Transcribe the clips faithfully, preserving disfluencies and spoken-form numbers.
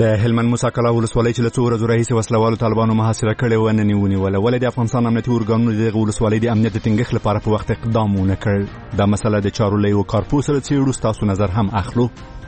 د هلمند موسی کلا ولسوالۍ چې له څو ورځو راهیسې وسلوالو طالبانو محاصره کړې وه نن یې ونیوله. ولې د افغانستان امنیتي ارګانونو د دغې ولسوالۍ د امنیت د ټینګښت لپاره په وخت اقدام ونه کړ؟ دا مسله د چارو له یوه کارپوه سره څېړو، ستاسو نظر هم اخلو.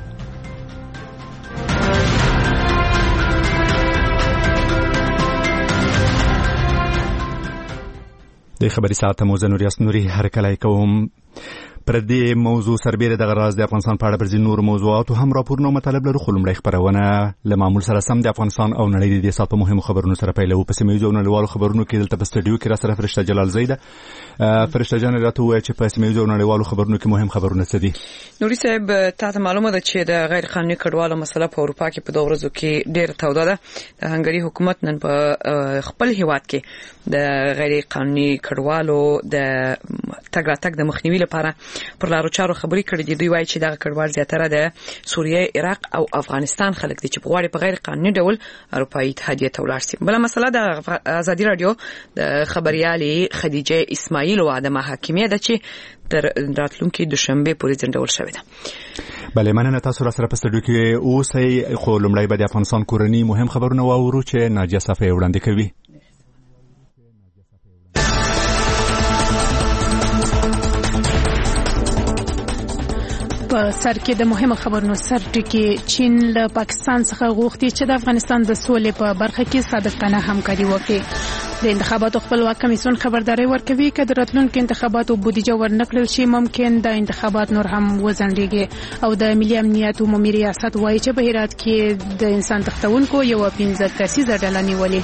د خبري ساعت مو زه نوري اسنوري هرکلی کوم. پر دې موضوع سربېره دغه راز د افغانستان په اړه پر ځینو نورو موضوعاتو هم راپورونه او مطالب لرو، خو لومړی خپرونه له معمول سره سم د افغانستان او نړۍ د دې ساعت په مهمو خبرونو سره پیلوو. په سیمه ییزو او نړیوالو خبرونو کې دلته په سټډیو کې را سره فرشته جلال زی ده. فرشته جان راته ووایه چې په سیمه ییزو او نړیوالو خبرونو کې مهم خبرونه څه دي؟ نوري صاحب، تاسو معلومه ده چې د غیر قانوني کډوالو مسله په اروپا کې په دوه ورځو کې ډېره توده ده. د هنګري حکومت نن په خپل هیواد کې د غیر قانوني کډوالو د تګ راتګ د مخنیوي لپاره پر لارو چارو خبرې کړې دي. دوی وایي چې دغه کډوال زیاتره د سوریه، عراق او افغانستان خلک دي چې په غواړي په غیر قانوني ډول اروپایي اتحادیه ته ولاړ شي. بله مسله د ازادي رادیو د خبريالې خدیجه اسماعیل واده محاکمه ده چې تر راتلونکي دوشنبه پورې ځنډول شوې ده. بله، مننه. تاسو را سره په سټډیو کې اوسئ، خو لومړی به د افغانستان کورني مهم خبرونه واورو چې ناجیه صافی وړاندې کوي. په سر کې د مهمه خبرونو سر ټکی چین له پاکستان څخه غوښتي چې د افغانستان د سولې په برخه کې صادقانه همکاري وکړي. د انتخاباتو خپلواک کمیسیون خبرداري ورکوي چې د راتلونکو انتخاباتو بودیجه ورنکړل شي ممکن د انتخابات نور هم وځنډيږي. او د ملي امنیت عمومي ریاست وایي چې په هرات کې د انسان تختونکو یو پنځه کسیزه ډله نیولې.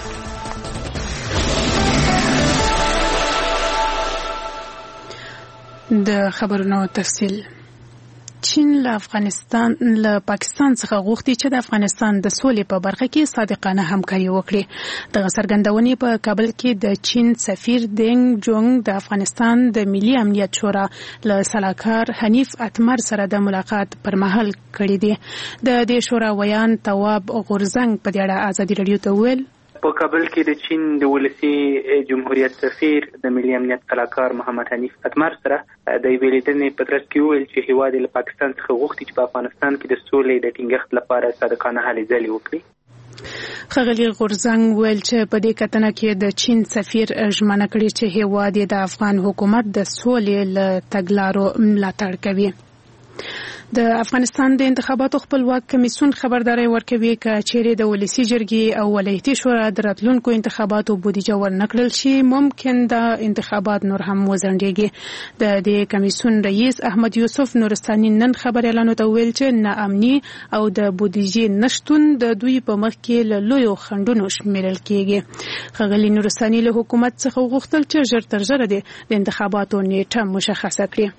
د خبرونو تفصیل. چین له افغانستان له پاکستان څخه غوښتي چې د افغانستان د سولې په برخه کې صادقانه همکاري وکړي. د څرګندونې په کابل کې د چین سفیر دینګ جونګ د افغانستان د ملي امنیت شورا له سلاکار حنیف اتمر سره د ملاقات پر مهال کړی دی. د دې شورا ویان تواب غورزنګ په دې اړه ازادي رادیو ته ویل: په کابل کې د چین د ولسی جمهوریت سفیر د ملي امنیت سلاکار محمد حنیف اتمر سره د یوې لیدنې په ترڅ کې ویل چې هیواد له پاکستان څخه غوښتي چې په افغانستان کې د سولې د ټینګښت لپاره صادقانه هلې ځلې وکړي. ښاغلي غورزنګ ویل چې په دې کتنه کې د چین سفیر ژمنه کړې چې هیواد د افغان حکومت د سولې له تګلارو ملاتړ کوي. د افغانستان د انتخاباتو خپلواک کمیسیون خبرداري ورکوي چې چیرې د ولسی جرګې او ولایتي شورا د راتلونکو انتخاباتو بودیجه ورنکړل شي ممکن د انتخابات نور هم وځنډيږي. د دې کمیسیون رئیس احمد یوسف نورستاني نن خبريالانو ته ویل چې ناامني او د بودیجې نشټون د دوی په مخ کې له لویو خنډونو شمیرل کیږي. ښاغلي نورستاني له حکومت څخه غوښتل چې ژر تر ژره د انتخاباتو نیټه مشخصه کړي.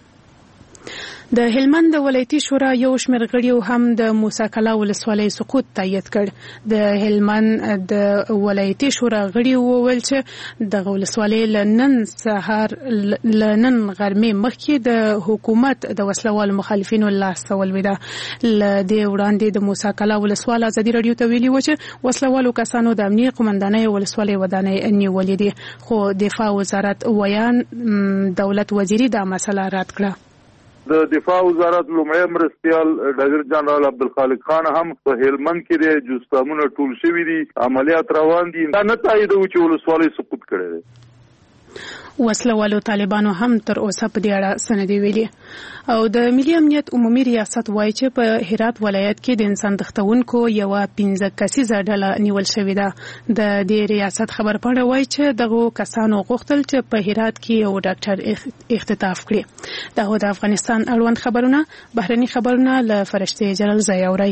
د هلمند ولایتي شورا یو شمېر غړي هم د موسی کلا ولسوالۍ سقوط تایید کړ. د هلمند د ولایتي شورا غړي وویل چې د ولسوالۍ لنن سهار لنن غرمې مخکې د حکومت د وسلوال مخالفینو لاس ولويده. ل دې وړاندې د موسی کلا ولسوال ازادي رادیو ته ویلي و چې وسلوالو کسانو د امنیه قومندانۍ ولسوالۍ ودانۍ نیولې دي، خو دفاع وزارت ویان دولت وزیری دا مسله رد کړه. د دفاع وزارت لومړی مرستیال ډګر جنرال عبدالخالق خان هم په هلمند کې د جوستامونه ټول شوي دي، عملیات روان دي. دا نه تاییدوي چې ولسوالۍ سقوط کړی دی. وسلوالو طالبانو هم تر اوسه په دې اړه سندې ویلي. او د ملي امنیت عمومي ریاست وایي چې په هرات ولایت کې د انسان تختونکو یو پنځه کسیزه ډله نیول شوې ده. د دې ریاست خبر پاڼه وایي چې دغه کسانو غوښتل چې په هرات کې یو ډاکټر اختطاف کړي. دغه د افغانستان اړوند خبرونه بهرني خبرونه له فرشته جلال زی اوري.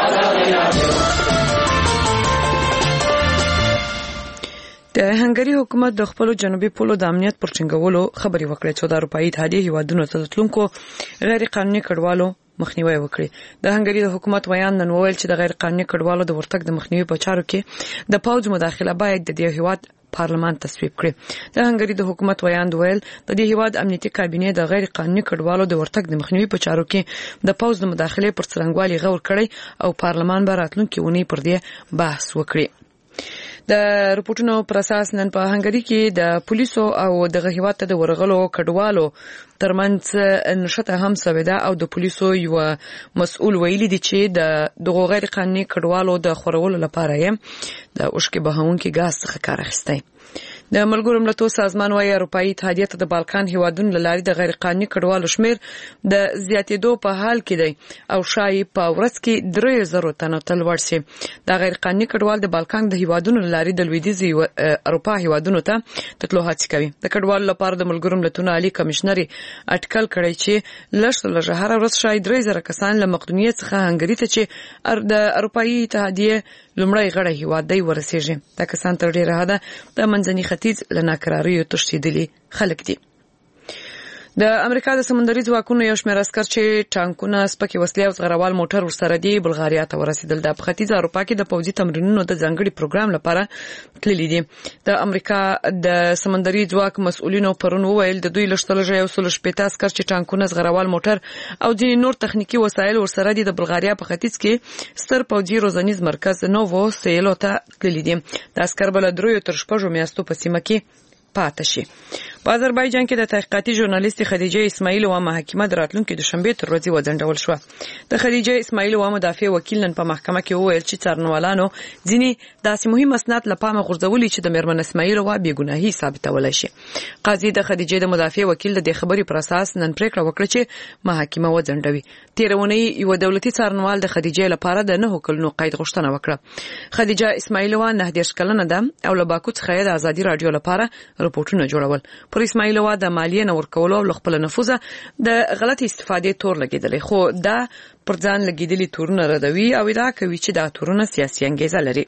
د هنګري حکومت د خپل جنوبي پولو د امنیت پر ټینګولو خبري وکړه چې د اروپאי اتحادیه هیوادونو ته تلونکو غیر قانوني کډوالو مخنیوي وکړي. د هنګري د حکومت ویان نن ویل چې د غیر قانوني کډوالو د ورتګ د مخنیوي په چارو کې د پوځ مداخله باید د دې هیواد پارلمان تصویب کړي. د هنګري د حکومت ویان ویل د دې هیواد امنیتي کابینه د غیر قانوني کډوالو د ورتګ د مخنیوي په چارو کې د پوځ د مداخله پر څرنګوالي غور کړي او پارلمان به راتلونکي ونی پر دې بحث وکړي. د رپورټونو پر اساس نن په هنګری کې د پولیسو او د هیواد ته د ورغلو کډوالو ترمنځ نشته هم سویدا او د پولیسو یو مسؤل ویلي دي چې د دغه غیر قانوني کډوالو د خورولو لپاره یې د اوشکې بهونکي غاز څخه کار اخیستی. د ملګرو ملتونو سازمان وايي اروپאי اتحادیه ته د بالکان هیوادونو لاري د غیر قانوني کډوالو شمیر د زیاتېدو په حال کې دی او شایي په ورځ کې درې زره تنه تل ورسي. د غیر قانوني کډوال د بالکان د هیوادونو لاري د لویدیځي اروپا هیوادونو ته تلو هڅه کوي. د کډوالو لپاره د ملګرو ملتونو عالی کمشنر اټکل کړی چې لږ لږ هر ورځ شاید درې زره کسان له مقدونیه څخه هنګری ته چې د اروپאי اتحادیه لومړی غړی هیواد دی ورسیږي. دا کسان تر ډیره حده د منځني ختیځ لناکراریو تشدیدلي خلک دي. د امریکا د سمندري ځواکونو یو شمېر عسكر چې ټانکونه سپکې وسلې او زغروال موټر ورسره دي بلغاریا ته ورسېدل. د ختیځ اروپا کې د پوځي تمرینونو د ځانګړي پروګرام لپاره تللي دي. د امریکا د سمندري ځواک مسؤلینو پرون وویل د دوی لښتلږه یو سل شپږ عسكر چې ټانکونه زغروال موټر او ځینې نور تخنیکی وسایل ورسره دي د بلغاریا په ختیځ کې ستر پوځي روزنیز مرکز نوو سیلو ته تللي دي. د عسكر بل دروي تر شپږو میاشتو په سیمه کې پاتې شي. په آذربایجان کې د تحقیقاتي ژورنالیست خدیجه اسماعیل و محاکمه دراتلونکو د شنبه تر ورځې وځنډول شو. د خدیجه اسماعیل و مدافع وکیل نن په محکمه کې وویل چې څارنوالانو ځینې داسې مهم اسناد لپاره غورځولي چې د میرمن اسماعیل و بیګناهي ثابتولای شي. قاضي د خدیجه د مدافع وکیل د خبرې پر اساس نن پریکړه وکړه چې محاکمه وځنډوي. تیرونی یو دولتي څارنوال د خدیجه لپاره د نه کلونو قید غوښتنه وکړه. خدیجه اسماعیل و نه دیرش کلنه ده او له باکو څخه د ازادي رادیو لپاره رپورټونه جوړول. پر اسماعیل و د مالیې نه ورکولو او خپل نفوذ د غلط استفادې تور لګیدل، خو دا پر ځان لګیدلي تورونه ردوي او دا کوي چې دا تورونه سیاسي انګیزه لري.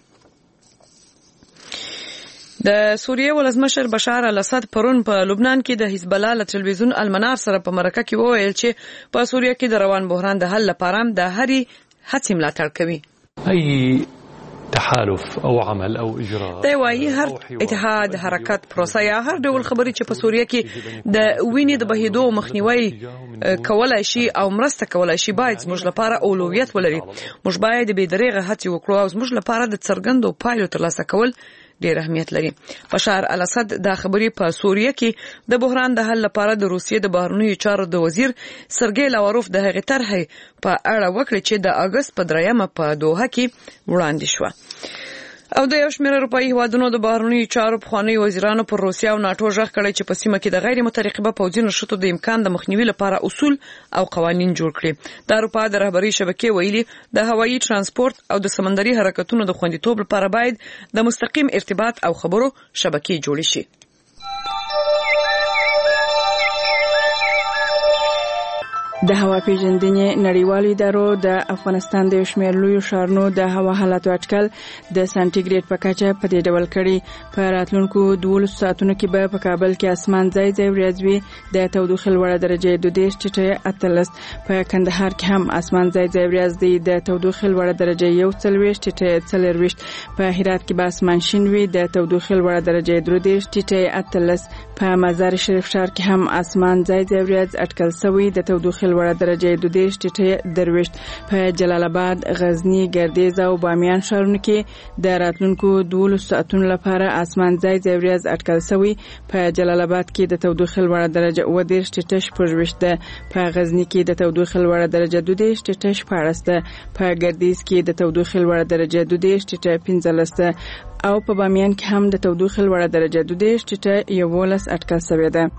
د سوریه ولسمشر بشار الاسد پرون په لبنان کې د حزب الله له تلویزیون المنار سره په مرکه کې وویل چې په سوریه کې د روان بحران د حل لپاره د هرې هڅې ملاتړ کوي. ای تحالف او عمل او اجراء دی وايي هر اتحاد حرکت پروسه یا هر ډول خبرې چې په سوریه کې د وینې د بهیدو مخنیوي کولای شي او مرسته کولای شي باید زموږ لپاره اولویت ولري. موږ باید به دریغه هڅې وکړو او زموږ لپاره د څرګندو پایلو ترلاسه کول ډیر اهمیت لري. بشار الاسد دا خبرې په سوریه کې د بحران د حل لپاره د روسیې د بهرنیو چارو د وزیر سرګی لاوروف د هغې طرحې په اړه وکړي چې د اگست په دریمه په دوحه کې وړاندې شوه. او د یو شمېر اروپאי هیوادونو د بهرنیو چارو پخواني وزیرانو پر روسیه او ناټو ژغ کړی چې په سیمه کې د غیر مترقبه پوځي نشټو د امکان د مخنیوي لپاره اصول او قوانین جوړ کړي. د اروپا د رهبري شبکې ویلي د هوایي ترانسپورت او د سمندري حرکتونو د خوندیتوب لپاره باید د مستقیم ارتباط او خبرو شبکې جوړې شي. د هوا پیژندنې نړیوالو ادارو د افغانستان د شمېر لویو ښارونو د هوا حالت اټکل د سانټیګریډ په کچه په دې ډول کړي. په راتلونکو دولس ساعتونو کې به په کابل کې اسمان ځای ځای وریځ وي، د تودوخې لوړه درجه دوه دېرش ټیټه اتلس. په کندهار کې هم اسمان ځای ځای وریځ دی، د تودوخې لوړه درجه یو څلوېښت ټیټه څلوېښت. په هرات کې به اسمان شین وي، د تودوخې لوړه درجه درې دېرش ټیټه اتلس. په مزار شریف ښار کې هم اسمان ځای ځای وریځ اټکل شوی، د تودوخې لوړه درجه دوه دېرش ټیټه درويشت. په جلال آباد، غزنی، ګردیز او بامیان ښارونو کې د راتلونکو دولس ساعتونو لپاره اسمان ځای ځای وریځ اټکل شوی. په جلال آباد کې د تودوخې لوړه درجه اوه دېرش ټیټه شپږویشت ده، په غزنی کې د تودوخې لوړه درجه دوه دېرش ټیټه شپاړس ده، په ګردیز کې د تودوخې لوړه درجه دوه دېرش ټیټه پنځلس ده او په بامیان کې هم د تودوخې لوړه درجه دوه دېرش ټیټه یوولس اټکل شوی ده.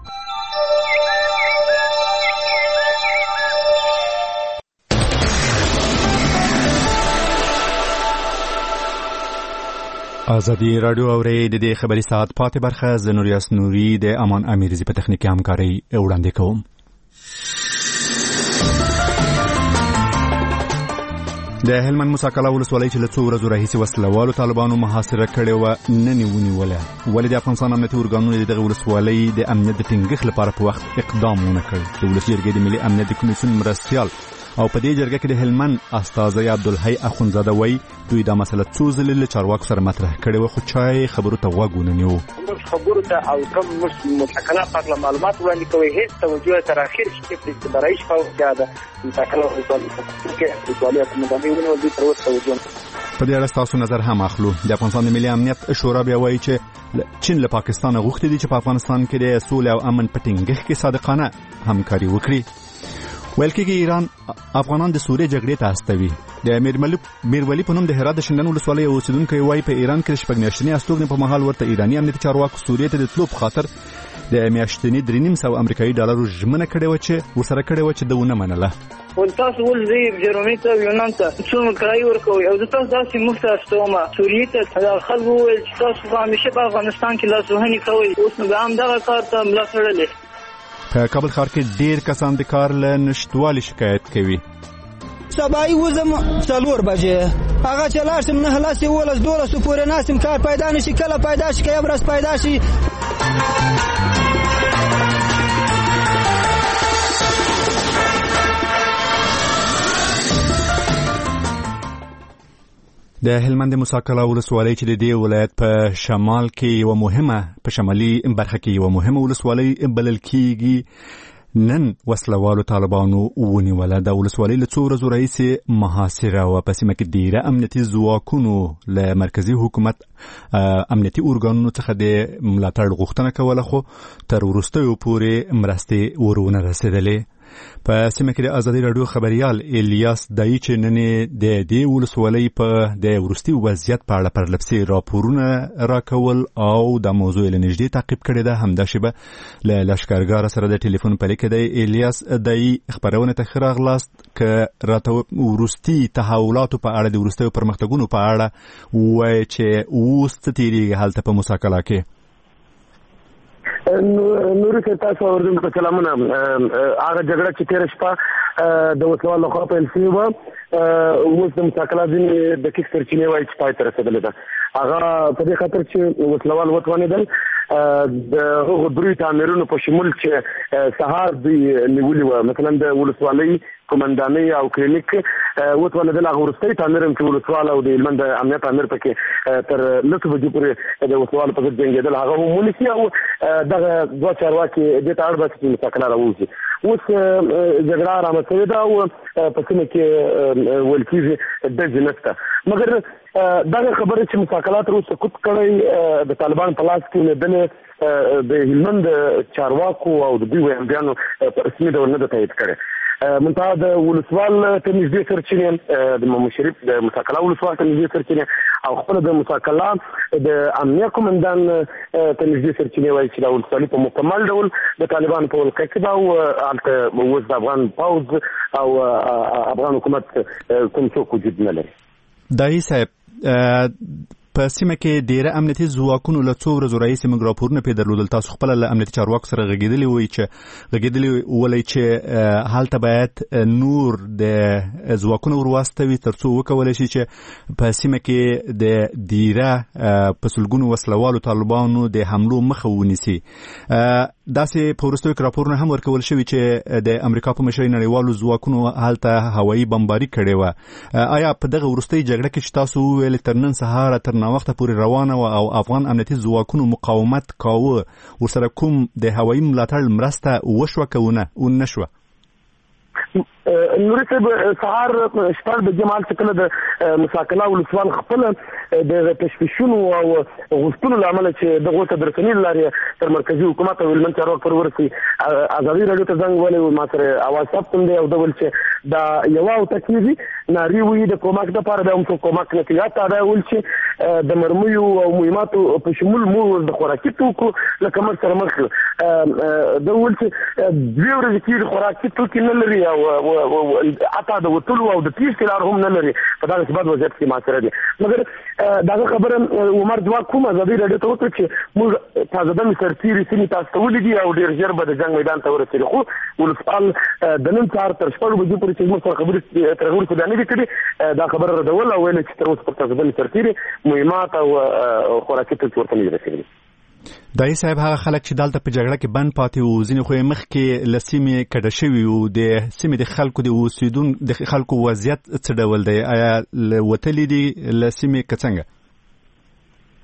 ازادي رادیو اوري د دې خبري ساعت پاتې برخه زنوریاس نوري د امان امیرزي په تخنیکي همکاري وړاندې کوم. د هلمند مساکلا ولسوالۍ چې له څو ورځو راهیسې وسلوالو طالبانو محاصره کړې وه نن یې ونیوله. ولې د افغانستان امنیتي ارګانونو د دغه ولسوالۍ د امنیت د ټینګښت لپاره په وخت اقدام ونه کړ؟ د ولسي جرګې د ملي امنیت د کمیسیون مرستیال او په دې جرګه کې د هلمند استاذ عبدالحی اخونزاده وایي دوی دا مسله څو ځلې له چارواکو سره مطرح کړې وه، خو چا یې خبرو ته غوږ ونه نیو. موږ خبرو ته او کوم متکلا پاکله معلومات وړاندې کوي، هیڅ توجه تر اخر کې په استبرای شو چې دا متکلا ولسوالۍ کې ولسوالۍ ته مدامي ونه دي تر اوسه توجه په دې اړه تاسو نظر هم اخلو. د افغانستان د ملي امنیت شورا بیا وایي چې چین له پاکستان غوښتي دي چې په افغانستان کې د سولې او امن په ټینګښت کې صادقانه همکاري وکړي. ویل کېږي ایران افغانان د سوریې جګړې ته استوي. د میرولی په نوم د هرات د شندن ولسوالۍ اوسیدونکي وایي په ایران کې د شپږ میاشتنۍ استوګنې په مهال ورته ایراني امنیتي چارواکو سوریې ته د تلو په خاطر د میاشتنۍ درې نیم سوه امریکایي ډالرو ژمنه کړې وه چې ورسره کړې وه چې ده ونه منله. تاسو ول زی جرمني ته یونان ته څومره کرایه ورکوي او تاسو داسې مفته استوم سوریې ته خلکو ویل چې تاسو همیشه په افغانستان کې لاسوهنې کوئ. اوس نو هم دغه کار ته ملا تړلې. په کابل ښار کې ډېر کسان د کار له نشتوالي شکایت کوي. سبای وزم څلور بجې هغه چې لاړ شم نه لاسې ولس دولسو پورې ناسم کار پیدا نشي کله پیدا شي که یو ورځ پیدا شي. د هلمند موسی کلا ولسوالۍ چې د دې ولایت په شمال کې یوه مهمه په شمالي برخه کې یوه مهمه ولسوالۍ بلل کېږي نن وسلوالو طالبانو ونیوله. د ولسوالۍ له څو ورځو راهیسې محاصره وه. په سیمه کې ډېره امنیتي ځواکونو له مرکزي حکومت امنیتي ارګانونو څخه د ملاتړ غوښتنه کوله خو تر وروستیو پورې مرستې ور ونه رسېدلې. په سیمه کې د ازادي راډیو خبریال الیاس دایي چې نن د دې ولسوالۍ په د وروستي وضعیت په اړه پرلپسې راپورونه راکول او د موضوع له نږدې تعقیب کړې ده. همداسې به له لښکرګاره سره د ټلیفون په لیکه دی. الیاس دایي خبرونه ته ښه راغلاست که راته وروستي تحولاتو په اړه د وروستیو پرمختګونو په اړه ووایي چې اوس څه تېرېږي هلته په موسی کلا کې. نوري که تاسو اوردونکو ته سلامونه. هغه جګړه چې تېره شپه د وسلوال لخوا پیل شوې وه اوس د موسی کلا ځینې دقیق سرچینې وایي چې پای ته رسېدلې ده. هغه په دې خاطر چې وسلوال وتوانېدل د هغو دریو تعمیرونو په شمول چې سهار دوی نیولي وه. مثلا د ولسوالۍ کومندانۍ او کلینیک وتوانېدل. هغه وروستی تعمیر هم چې ولسوال او د هلمند د امنیت امیر پکې تر لسو بجو پورې د وسلوالو په ضد جنګېدل هغه هم ونیسي او دغه دوه چارواکي دې ته اړ باسي چې موسی کلا راووځي. اوس جګړه ارامه شوې ده او په سیمه کې ویل کېږي ډزې نشته. مګر دغه خبره چې موسی کلا تر اوسه سقوط کړی د طالبان په لاس کې لیدنې د هلمند چارواکو او د دوی ویاندیانو په رسمي ډول نه ده تایید کړې. منتها د ولسوال ته نږدې سرچینې د محمد شریف د موسی کلا ولسوال ته نږدې سرچینې او خپله د موسی کلا د امنیه قومندان ته نږدې سرچینې وایي چې دا ولسوالي په مکمل ډول د طالبانو په ولکه کې ده او هلته اوس د افغان پوځ او افغان حکومت کوم څوک وجود نه لري. دایي صاحب په سیمه کې ډېره امنیتي ځواکونو له څو ورځو راهیسې موږ راپورونه پرې درلودل. تاسو خپله له امنیتي چارواکو سره غږېدلي وئ چې غږېدلي ولئ چې هلته باید نور د ځواکونو ور واستوي تر څو وکولی شي چې په سیمه کې د ډېره په سلګونو وسلوالو طالبانو د حملو مخه ونیسي. داسې په وروستیو کې راپورونه هم ورکول شوي چې د امریکا په مشرۍ نړیوالو ځواکونو هلته هوایي بمباري کړې وه. آیا په دغه وروستۍ جګړه کې چې تاسو وویل تر نن سهاره تر ناوخته پورې روانه وه او افغان امنیتي ځواکونو مقاومت کاوه ورسره کوم د هوایي ملاتړ مرسته وشوه که ونه شوه؟ نوري صاحب سهار شپږ بجې مهال چې کله د موسی کلا ولسوال خپله د تشویشونو او غوښتنو له امله چې دغو ته د رسنۍ له لارې تر مرکزي حکومت او هلمند چارواکو پورې ورسي ازادي راډیو ته زنګ وهلی و. ما سره اواز ثبت هم دی او ده ویل چې دا یوه اوته کېږي نارې وایي د کومک دپاره بیا هم څوک کومک نه کوي. حتی دا ویل چې د مرمیو او مهماتو په شمول موږ د خوراکي توکو له کمښت سره مخ یو. ده ویل چې دوې ورځې کېږي خوراکي توکي نه لري او حتی د وتلو او د تېښتې لار هم نه لري. په دغسې بد وضعیت کې محاصره دي. مګر دغه خبره عمر ځواک کوم ازادي راډیو ته وکړه چې موږ تازه دمې سرتېري سیمې تاسو ته ولیدي او ډېر ژر به د جنګ میدان ته ورسېږي. خو ولسوال د نن سهار تر شپږو بجو پورې چې موږ سره خبرې تر هغه وروسته بیا نه دي کړي دا خبره ردول او ویل چې تر اوسه پر تازه دمې سرتېري مهمات او خوراکي توکي ورته نه دي رسېدلي. دایي صاحب هغه خلک چې دلته په جګړه کې بند پاتې وو ځینې خو یې مخکې له سیمې کډه شوي وو د سیمې د خلکو د اوسېدون د خلکو وضعیت څه ډول دی؟ آیا وتلي دي له سیمې که څنګه؟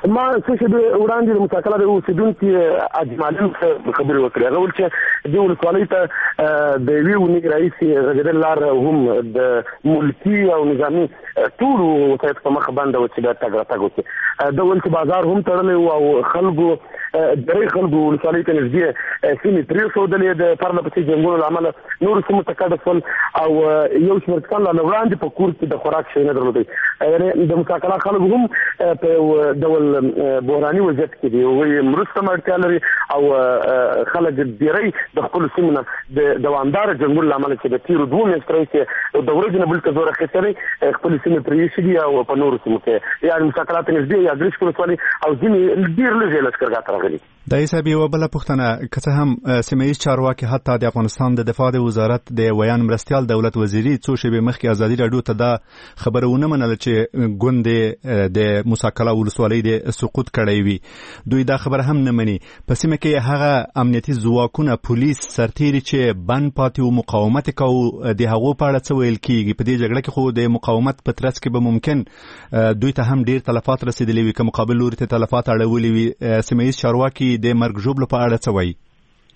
ما څه چې وړاندې د مساکله د اوسیدونکو اجمالي خبرې وکړې هغه ول چې د ولسوالۍ ته د یوې ونې رئیس غږېدل لار هم د ملکي او نظامي ټولو وسایطو په مخه باندې و چې د تګ راتګ وکړي د ول چې بازار هم تړلی و او خلکو درې خلکو ولسوالۍ ته نږدې سیمې پرېښودلې د پرله پسې جنګونو له امله نورو سیمو ته کډه شول او یو شمېر کسان لا وړاندې په کور کې د خوراک شی نه درلودی یعنې د مساکله خلکو هم په یو ډول بحراني وضعیت کې دي وایي مرسته هم اړتیا لري او خلک ډېری د خپلو سیمو نه د دوامداره جنګونو له امله چې د تېرو دوو میاشتو راهیسې د ورځې نه بل ته زور اخیستی دی خپلې سیمې پرې ایښي دي او په نورو سیمو کې یعنې مساکله ته نږدې یا ګرشک ولسوالۍ او ځینې ډېر لږې لښکرګاه ته راغلي. د حساب یوه بله پوښتنه که څه هم سیمه ییز چارواکي حتی د افغانستان د دفاع د وزارت د ویان مرستیال دولت وزیري څو شېبې مخکې ازادي راډیو ته دا خبره ونه منله چې ګوند د مساکله ولسوالۍ د سقوط کړی وي. دوی دا خبره هم نه مني. په سیمه کې هغه امنیتي ځواکونه پولیس سرتیري چې بند پاتې و مقاومت کوو د هغو په اړه څه ویل کېږي؟ په دې جګړه کې خو د مقاومت په ترڅ کې به ممکن دوی ته هم ډېر تلفات رسېدلي وي که مقابل لوري ته تلفات اړولي وي. سیمه ییز چارواکي د مرګ ژوبلو په اړه څه وایي؟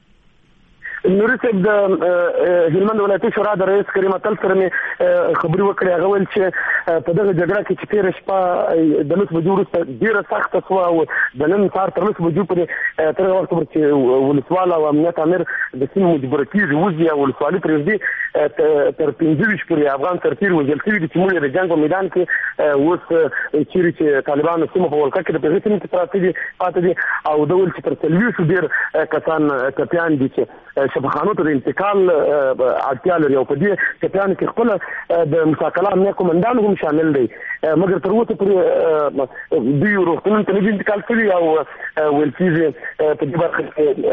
نوري صاحب د هلمند ولایتي شورا د رئیس کریم اتل سره مې خبرې وکړې. هغه ویل چې په دغه جګړه کې چې تېره شپه د لس بجو وروسته ډېره سخته شوه او د نن سهار تر لس بجو پورې تر هغه وخته پورې چې ولسوال او امنیت امیر د سیمې مجبوره کېږي وځي او ولسوالي پرېږدي تر پنځه ویشت پورې افغان سرتېري وژل شوي دي چې موږ یې د جنګ په میدان کې اوس چیرې چې طالبانو سیمه په ولکه کې د هغې سیمې کې پراته دي پاتې دي او ده ویل چې تر څلوېښتو ډېر کسان ټپیان دي چې شفاخانو ته د انتقال اړتیا لري او په دې ټپیانو کې خپله د مساکله امنیه قومندان هم شامل دی مګر تر اوسه پورې دوی روغتونونو ته نه دي انتقال شوي او ویل کېږي په دې برخه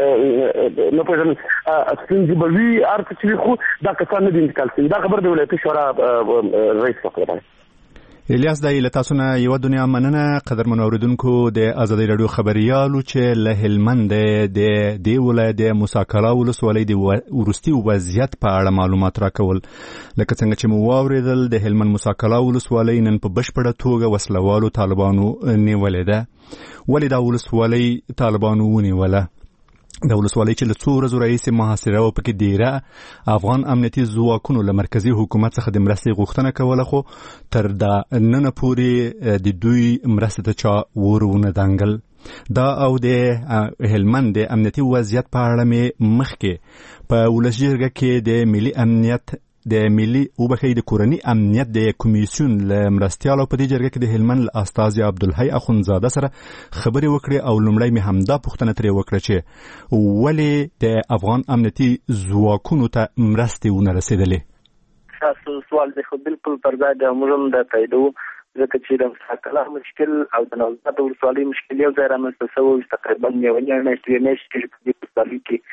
کې نه پوهېږم ستونزې به وي هر څه چې وي خو دا کسان نه دي انتقال شوي. دا خبر د ولایتي شورا رئیس وکړی. الیاس دای له تاسو نه یو دنیا مننه. قدرمن اوریدونکو د ازادي رادیو خبريالو چې له هلمند د دې ولایت د مساکله ولسوالۍ د ورستي وضعیت په اړه معلومات راکول. لکه څنګه چې مو واوریدل د هلمند مساکله ولسوالۍ نن په بشپړه توګه وسلوالو طالبانو نیولې ده. ولې دا ولسوالۍ طالبانو ونیوله؟ د ولسوالۍ چې له څو ورځو راهیسې محاصره وه پکې ډېره افغان امنیتي ځواکونو له مرکزي حکومت څخه د مرستې غوښتنه کوله خو تر دا ننه پورې د دوی مرستې ته چا ور ونه دنګل. دا او د هلمند د امنیتي وضعیت په اړه مې مخکې په ولس جرګه کې د ملي امنیت د ملي وبخښئ د کورني امنیت د کمیسیون له مرستیالو په دې جرګه کې د هلمند له استازي عبدالحی اخندزاده سره خبرې وکړې او لومړی مې همدا پوښتنه ترې وکړه چې ولې د افغان امنیتي ځواکونو ته مرستې ونه رسېدلې؟ تاسو سوال دی خو بالکل پر ځای د موږ هم دا تاییدو ځکه چې د مساکله مشکل او د نوزاد ولسوالۍ مشکل یو ځای رامنځته شوی تقریبا یوه نیمه میاشت دوې میاشتې کېږي په دې ولسوالۍ کې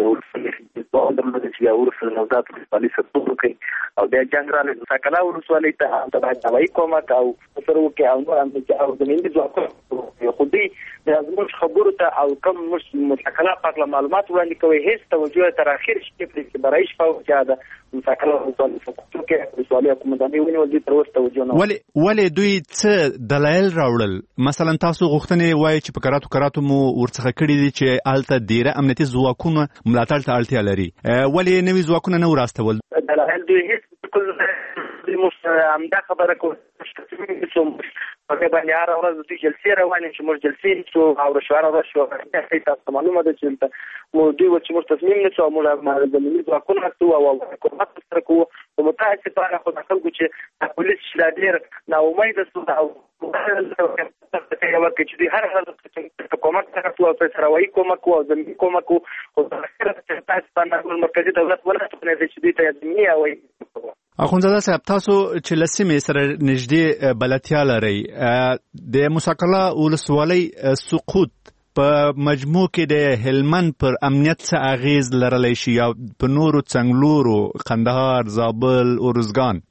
درلوده چې بیا وروسته نوزاد ولسوالۍ سقوط وکړي او بیا جنګ راغلی مساکله ولسوالۍ ته هلته باید هوایي کومک او سره وکړي او نور او زمیني ځواکونه خو دوی زموږ خبرو ته او کوم مساکله په هکله معلومات وړاندې کوي هېڅ توجه یې تر اخر شپې پرې چې برایي شپه وه چې د مساکله ولسوالۍ سقوط وکړي ولسوالۍ قومندانۍ ونیول دوی تر اوسه توجه نه ولې ولې دوی څه دلایل راوړل؟ مثلا تاسو غوښتنې وایي چې په کراتو کراتو مو ورڅخه کړي دي چې هلته ډېره امنیتي ځواکونه ملاتړ ته اړتیا لري. ولې نوي ځواکونه نه وراستول؟ دلایل دوی هېڅ بالکل موږ همدا خبره کوو هغې باندې هره ورځ دوی جلسې روانې چې موږ جلسې نیسو او رشوه ورځ شوه تاسو معلومه ده چې دلته دوی وایي چې موږ تصمیم نیسو او موږ زمیني ځواکونه اخلو او حکومت سره کوو خو متاسفانه خو د خلکو چې د پولیس چې دا ډېر ناامیده شو او ورکړي چې دوی هر ورځ حکومت سره کوو او پیسې هوایي کومک کوو او زمیني کومک کوو خو د اخره چې متاسفانه مرکزي دولت ونه توانېدی چې دوی ته زمیني هوایي اخندزاده صاحب تاسو چې له سیمې سره نږدې بلدتیا لرئ د مساکله ولسوالۍ سقوط په مجموع کې د هلمند پر امنیت څه اغیز لرلی شي یا په نورو څنګلورو قندهار زابل ارزګان؟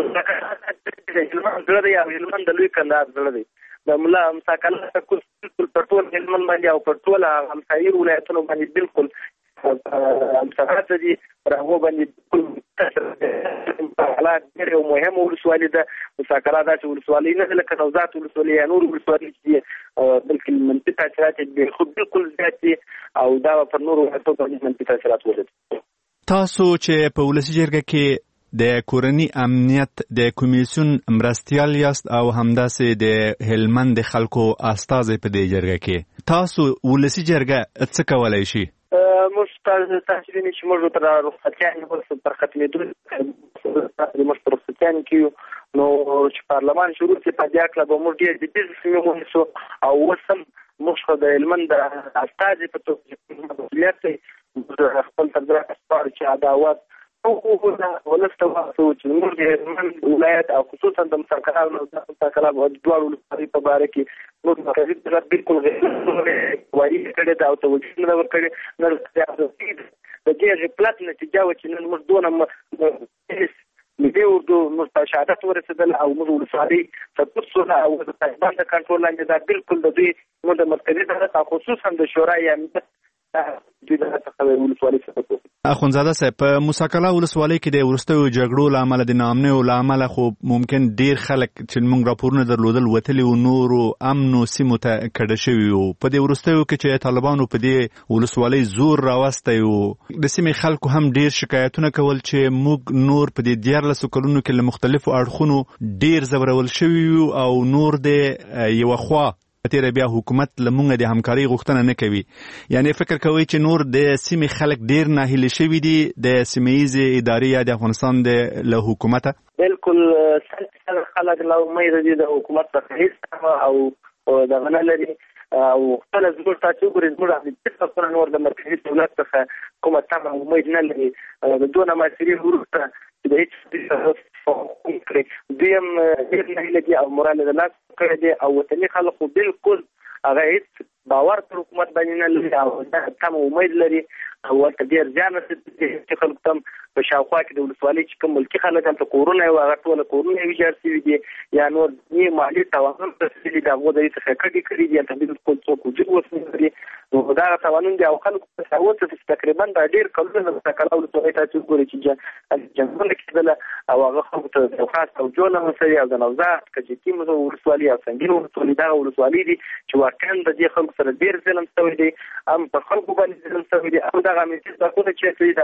هلمند زړه دی او هلمند د لوی کندهار زړه دی د ملا مساکله سقوط بالکل پر ټول هلمند باندې او پر ټول همسایي ولایتونو باندې بالکل همسرات دي پر هغو باندې حالات ډېر یو مهم ولسوالي ده مساکله داسې ولسوالۍ نه ده لکه نوزاد ولسوالۍ یا نور ولسوالۍ چې دي بلکې منفي تاثیرات یې خو بالکل زیات دي او دا پر نورو ولایتونو باندې منفي تاثیرات ولري. تاسو چې په ولسي جرګه کې د کورني امنیت د کمیسیون مرستیال یاست او همداسې د هلمند د خلکو استازی په دې جرګه کې، تاسو ولسي جرګه څه کولای شي؟ موږ تاسو وینئ چې موږ تر رخصتیانې وروسته تر ختمېدو موږ په رخصتیانې کې یو، نو چې پارلمان شروع شي په دې اړه به موږ ډېر جدي تصمیم ونیسو او اوس هم موږ د هلمند د استازي په توګه مسؤلیت دی خپل تر ځای اسپارو چې عداوت او ولسته واسو چې موږ د هلمند ولایت او خصوصا د مساکراب او د مساکراب دواړو ولسوالۍ په باره کې موږ مرکزي دولت بالکل غیر وایي کړی دا او توجه نه ورکړی نه د دې غفلت نتیجه و چې نن موږ دونه ملي اردو موږ په شهادت ورسېدل او موږ ولسوالۍ سقوط شوله او د طالبان د کنټرول لاندې دا بالکل د دوی موږ د مرکزي دولت او خصوصا د شورای امنیت اخوندزاده صاحب، په موساکلا ولسوالۍ کې د وروستیو جګړو له امله د ناامنیو له امله خو ممکن ډیر خلک چې موږ راپورونه درلودل وتلي و، نورو امنو سیمو ته کډه شوي وو. په دې وروستیو کې چې طالبانو په دې ولسوالۍ زور راوستی و، د سیمې خلکو هم ډیر شکایتونه کول چې موږ نور په دې دیارلسو کلونو کې له مختلفو اړخونو ډیر زورول شوي وو او نور د یوه خوا تیره بیا حکومت لمونږ د همکاري غوښتنه نه کوي. یعنی فکر کوي چې نور د سیمې خلک ډیر ناهیلي شوي دي د سیمه ییزې ادارې یا د افغانستان د له حکومته؟ بالکل خلک له امید دي د حکومت څخه هیڅ او دغه نه لري او خپل زموږ تاسو ګورئ زموږ د خپل نور د مرکزي دولت څخه کومه تمه امید نه لري د دونه مسیرې وروسته د هیڅ دویم ډېر نهیله دي او مورال د لاس کړی دی او وطني خلکو بالکل هغه هیڅ باور پر حکومت باندې نه لري او تم امید لري او ورته ډېر زیان رسېدلی چې خلکو ته په شاوخوا کې د ولسوالۍ چې کوم ملکي خلک هلته کورونه یې هغه ټوله کورونه یې ویجاړ شوي دي یا نور دیني مالي توانونه رسېدلي دي هغو د هېڅ څخه کډې کړي دي هلته بالکل څوک وجود اوس نه لري نو دغه توانون دي او خلکو په اوس تقریبا دا ډېر کلونه د مساکلا ولسوالۍ تاسو ګورئ چې جنګونه کېدله او هغه خلکو ته یو خاص توجه نه ورسوي او د نوزاد کجکي ولسوالۍ او سنګین ولسوالۍ دغه ولسوالۍ دي چې واقعا د دې خلکو سره ډېر ظلم شوی دی هم پر خلکو باندې ظلم شوی دی او دغه امنیتي ځواکونه چې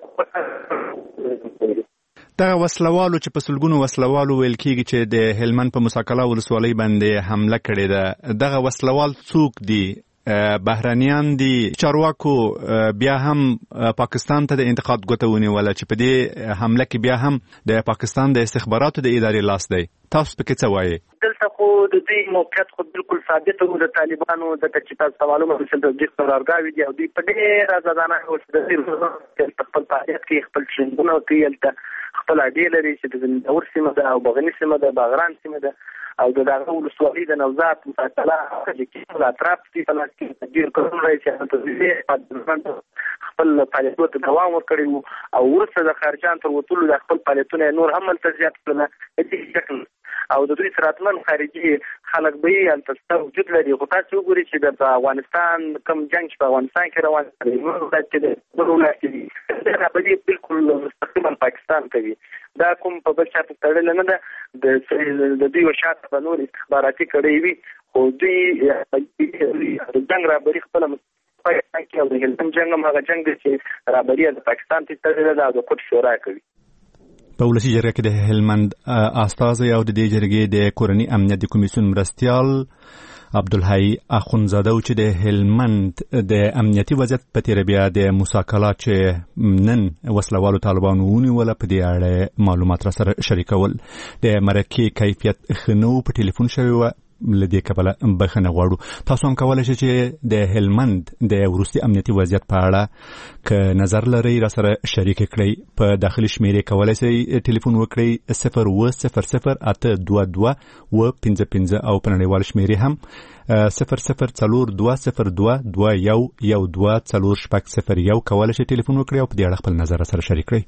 دغه دغه وسلوالو چې په سلګونو وسلوالو ویل کېږي چې د هلمند په موساکلا ولسوالۍ باندې حمله کړې ده، دغه وسلوال څوک دي؟ بهرانیان دي؟ چارواکو بیا هم پاکستان ته د انتقاد ګوته ونیوله چې په دې حمله کې بیا هم د پاکستان د استخباراتو د ادارې لاس دی، تاسو پکې څه وایي؟ دلته خو د دوی موقعیت خو بالکل ثابت و د طالبانو د چې تاسو معلومه ده چې د دوی قرارګاوې دي او دوی په ډېر آزادانه ډول د خپل فعالیت کوي، خپل ټریننګونه کوي، هلته خپل اډې لري چې د زمینداور سیمه ده او بغني سیمه ده، باغران سیمه ده او د دغه ولسوالۍ د نوزاد مساکلا کجکي له اطراف دي په لاس کې ډېر کارونه راځي چې خپل فعالیتونو ته دوام ورکړی وو او وروسته د خارجان تر وتلو د خپل فعالیتونه نور هم هلته زیات کړل په دې شکل او د دوی سراتمن خارجي خلک به یې هلته وجود لري. خو تاسو وګورئ چې د افغانستان کوم جنګ چې په افغانستان کې روان دی نور ولایت کې دی بل ولایت کې دی دا به بالکل مستقیما پاکستان کوي، دا کوم په بل چا ته تړلی نه ده. د دوی وشاته به نور استخباراتي کړی وي خو دوی د جنګ رهبري خپله پاکستان کې او د هلمند جنګ هم هغه جنګ دی چې رهبري د پاکستان ته تړلی ده او د قدس شورا کوي. په ولسي جرګه کې د هلمند استازی او د دې جرګې د کورني امنیت د کمیسیون مرستیال عبدالحی اخوندزاده چې د هلمند د امنیتي وضعیت په تیره بیا د موساکلا چې نن وسلوالو طالبانو ونیوله په دې اړه معلومات را سره شریکول. د مرکې کیفیت ښه نه و، په ټلیفون شوی وه، له دې کبله بخښنه غواړو. تاسو هم کولی شئ چې د هلمند د وروستي امنیتي وضعیت په اړه که نظر لرئ را سره شریک کړئ. په داخلي شمیرې کولی شئ ټلیفون وکړئ صفر اوه صفر صفر اته دوه دوه اوه پنځه پنځه او په نړیوال شمیرې هم صفر صفر څلور دوه صفر دوه دوه یو یو دوه څلور شپږ صفر یو کولی شئ ټلیفون وکړئ او په دې اړه خپل نظر را سره شریک کړئ.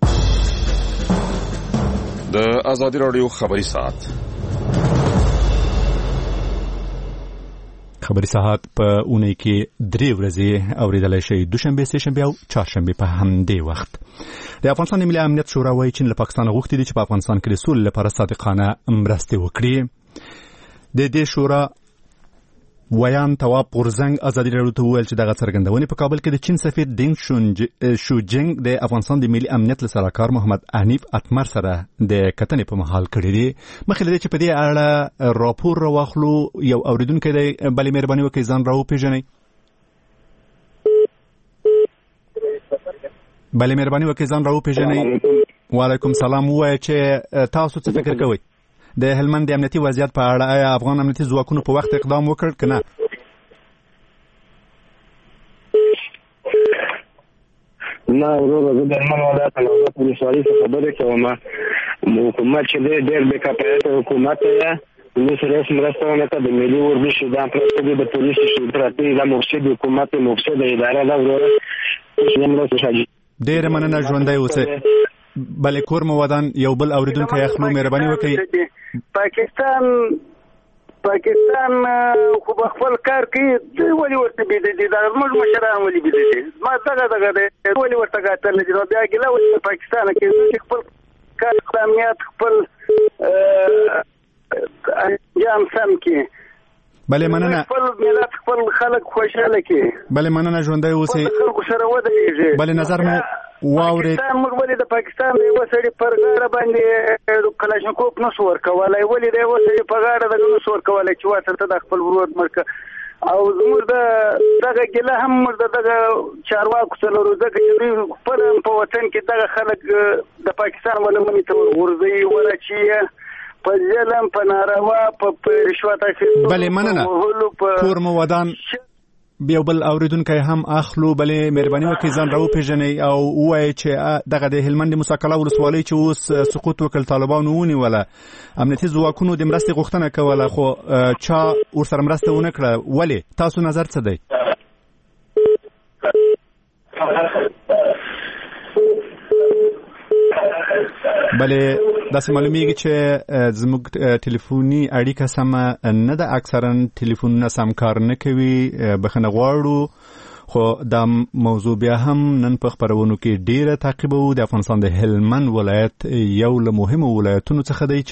د ازادي راډیو خبري ساعت خبري ساعت په اونۍ کې درې ورځې اوریدلی شئ، دوشنبه، سهشنبه او چهارشنبه په همدې وخت. د افغانستان ملي امنیت شورا وایي چې له پاکستان غوښتي دي چې په افغانستان کې د سولې لپاره صادقانه مرستې وکړي. د دې شورا ویان تواب غورزنګ ازادي راډیو ته وویل چې دغه څرګندونې په کابل کې د چین سفیر دینګ شوجینګ د افغانستان د ملي امنیت له سلاکار محمد حنیف اتمر سره د کتنې په مهال کړې دي. مخکې له دې چې په دې اړه راپور راواخلو یو اوریدونکی دی، بلې مهرباني وکړئ ځان راوپېژنئ. بلې مهرباني وکړئ ځان راوپېژنئ. وعلیکم سلام. ووایئ چې تاسو څه فکر کوئ د هلمند د امنیتي وضعیت په اړه؟ آیا افغان امنیتي ځواکونو په وخت اقدام وکړ که نه؟ نه وروره، زه د هلمند ولایت نوزاد ولسوالۍ څخه خبرې کوم. حکومت چې دی ډېر بې کفایته حکومت دی. پولیس رئیس مرسته ونه کړه، د ملي اردو شیدان پرته دي، د پولیس پرته دي. دا مفسد حکومت مفسد اداره ده وروره. ډېره مننه، ژوندی اوسئ. بلې کور مو ودان یو بل اوریدونکی اخلو، مهرباني وکړئ. پاکستان پاکستان خو په خپل کار کوي، ولې ورته بېدې دي؟ دا زموږ مشران ولې بېدې دي؟ ما دغه دغه دی ولې ورته قاتل دي؟ نو بیا ګیله ولې په پاکستان کې خپل کار خپل امنیت خپل انجام سم کړي. بلې مننه. خپل ملت خپل خلک خوشحاله کړي. بلې مننه، ژوندی اوسئ. خلکو سره ودرېږي. بلې نظر مو واورید. پاکستان موږ ولې د پاکستان د یو سړي پر غاړه باندې کلاشنکوف نشو ورکولی؟ ولې د یو سړي په غاړه دغه نشو ورکولی چې واسطه د خپل ورور مرکه؟ او زموږ د دغه ګیله هم موږ د دغه چارواکو سره لرو، ځکه چې دوی خپل په وطن کې دغه خلک د پاکستان ولمنې ته ورغورځوي، ورچي په ظلم، په ناروا، په رشوت اخیستلو. بلې مننه. کور مو ودان یو بل اوریدونکی هم اخلو. بلې مهرباني وکړئ ځان راوپېژنئ او ووایئ چې دغه د هلمند د موسی ولسوالۍ چې اوس سقوط وکړ، طالبانو ونیوله، امنیتي ځواکونو د مرستې غوښتنه کوله خو چا ورسره مرسته ونه کړه. ولې؟ تاسو نظر څه دی؟ بلې داسې معلومیږي چې زموږ ټلیفوني اړیکه سمه نه ده، اکثرا ټلیفونونه سم کار نه کوي. بخښنه غواړو، خو دا موضوع بیا هم نن په خپرونو کې ډیره تعقیبو. د افغانستان د هلمند ولایت یو له مهمو ولایتونو څخه دی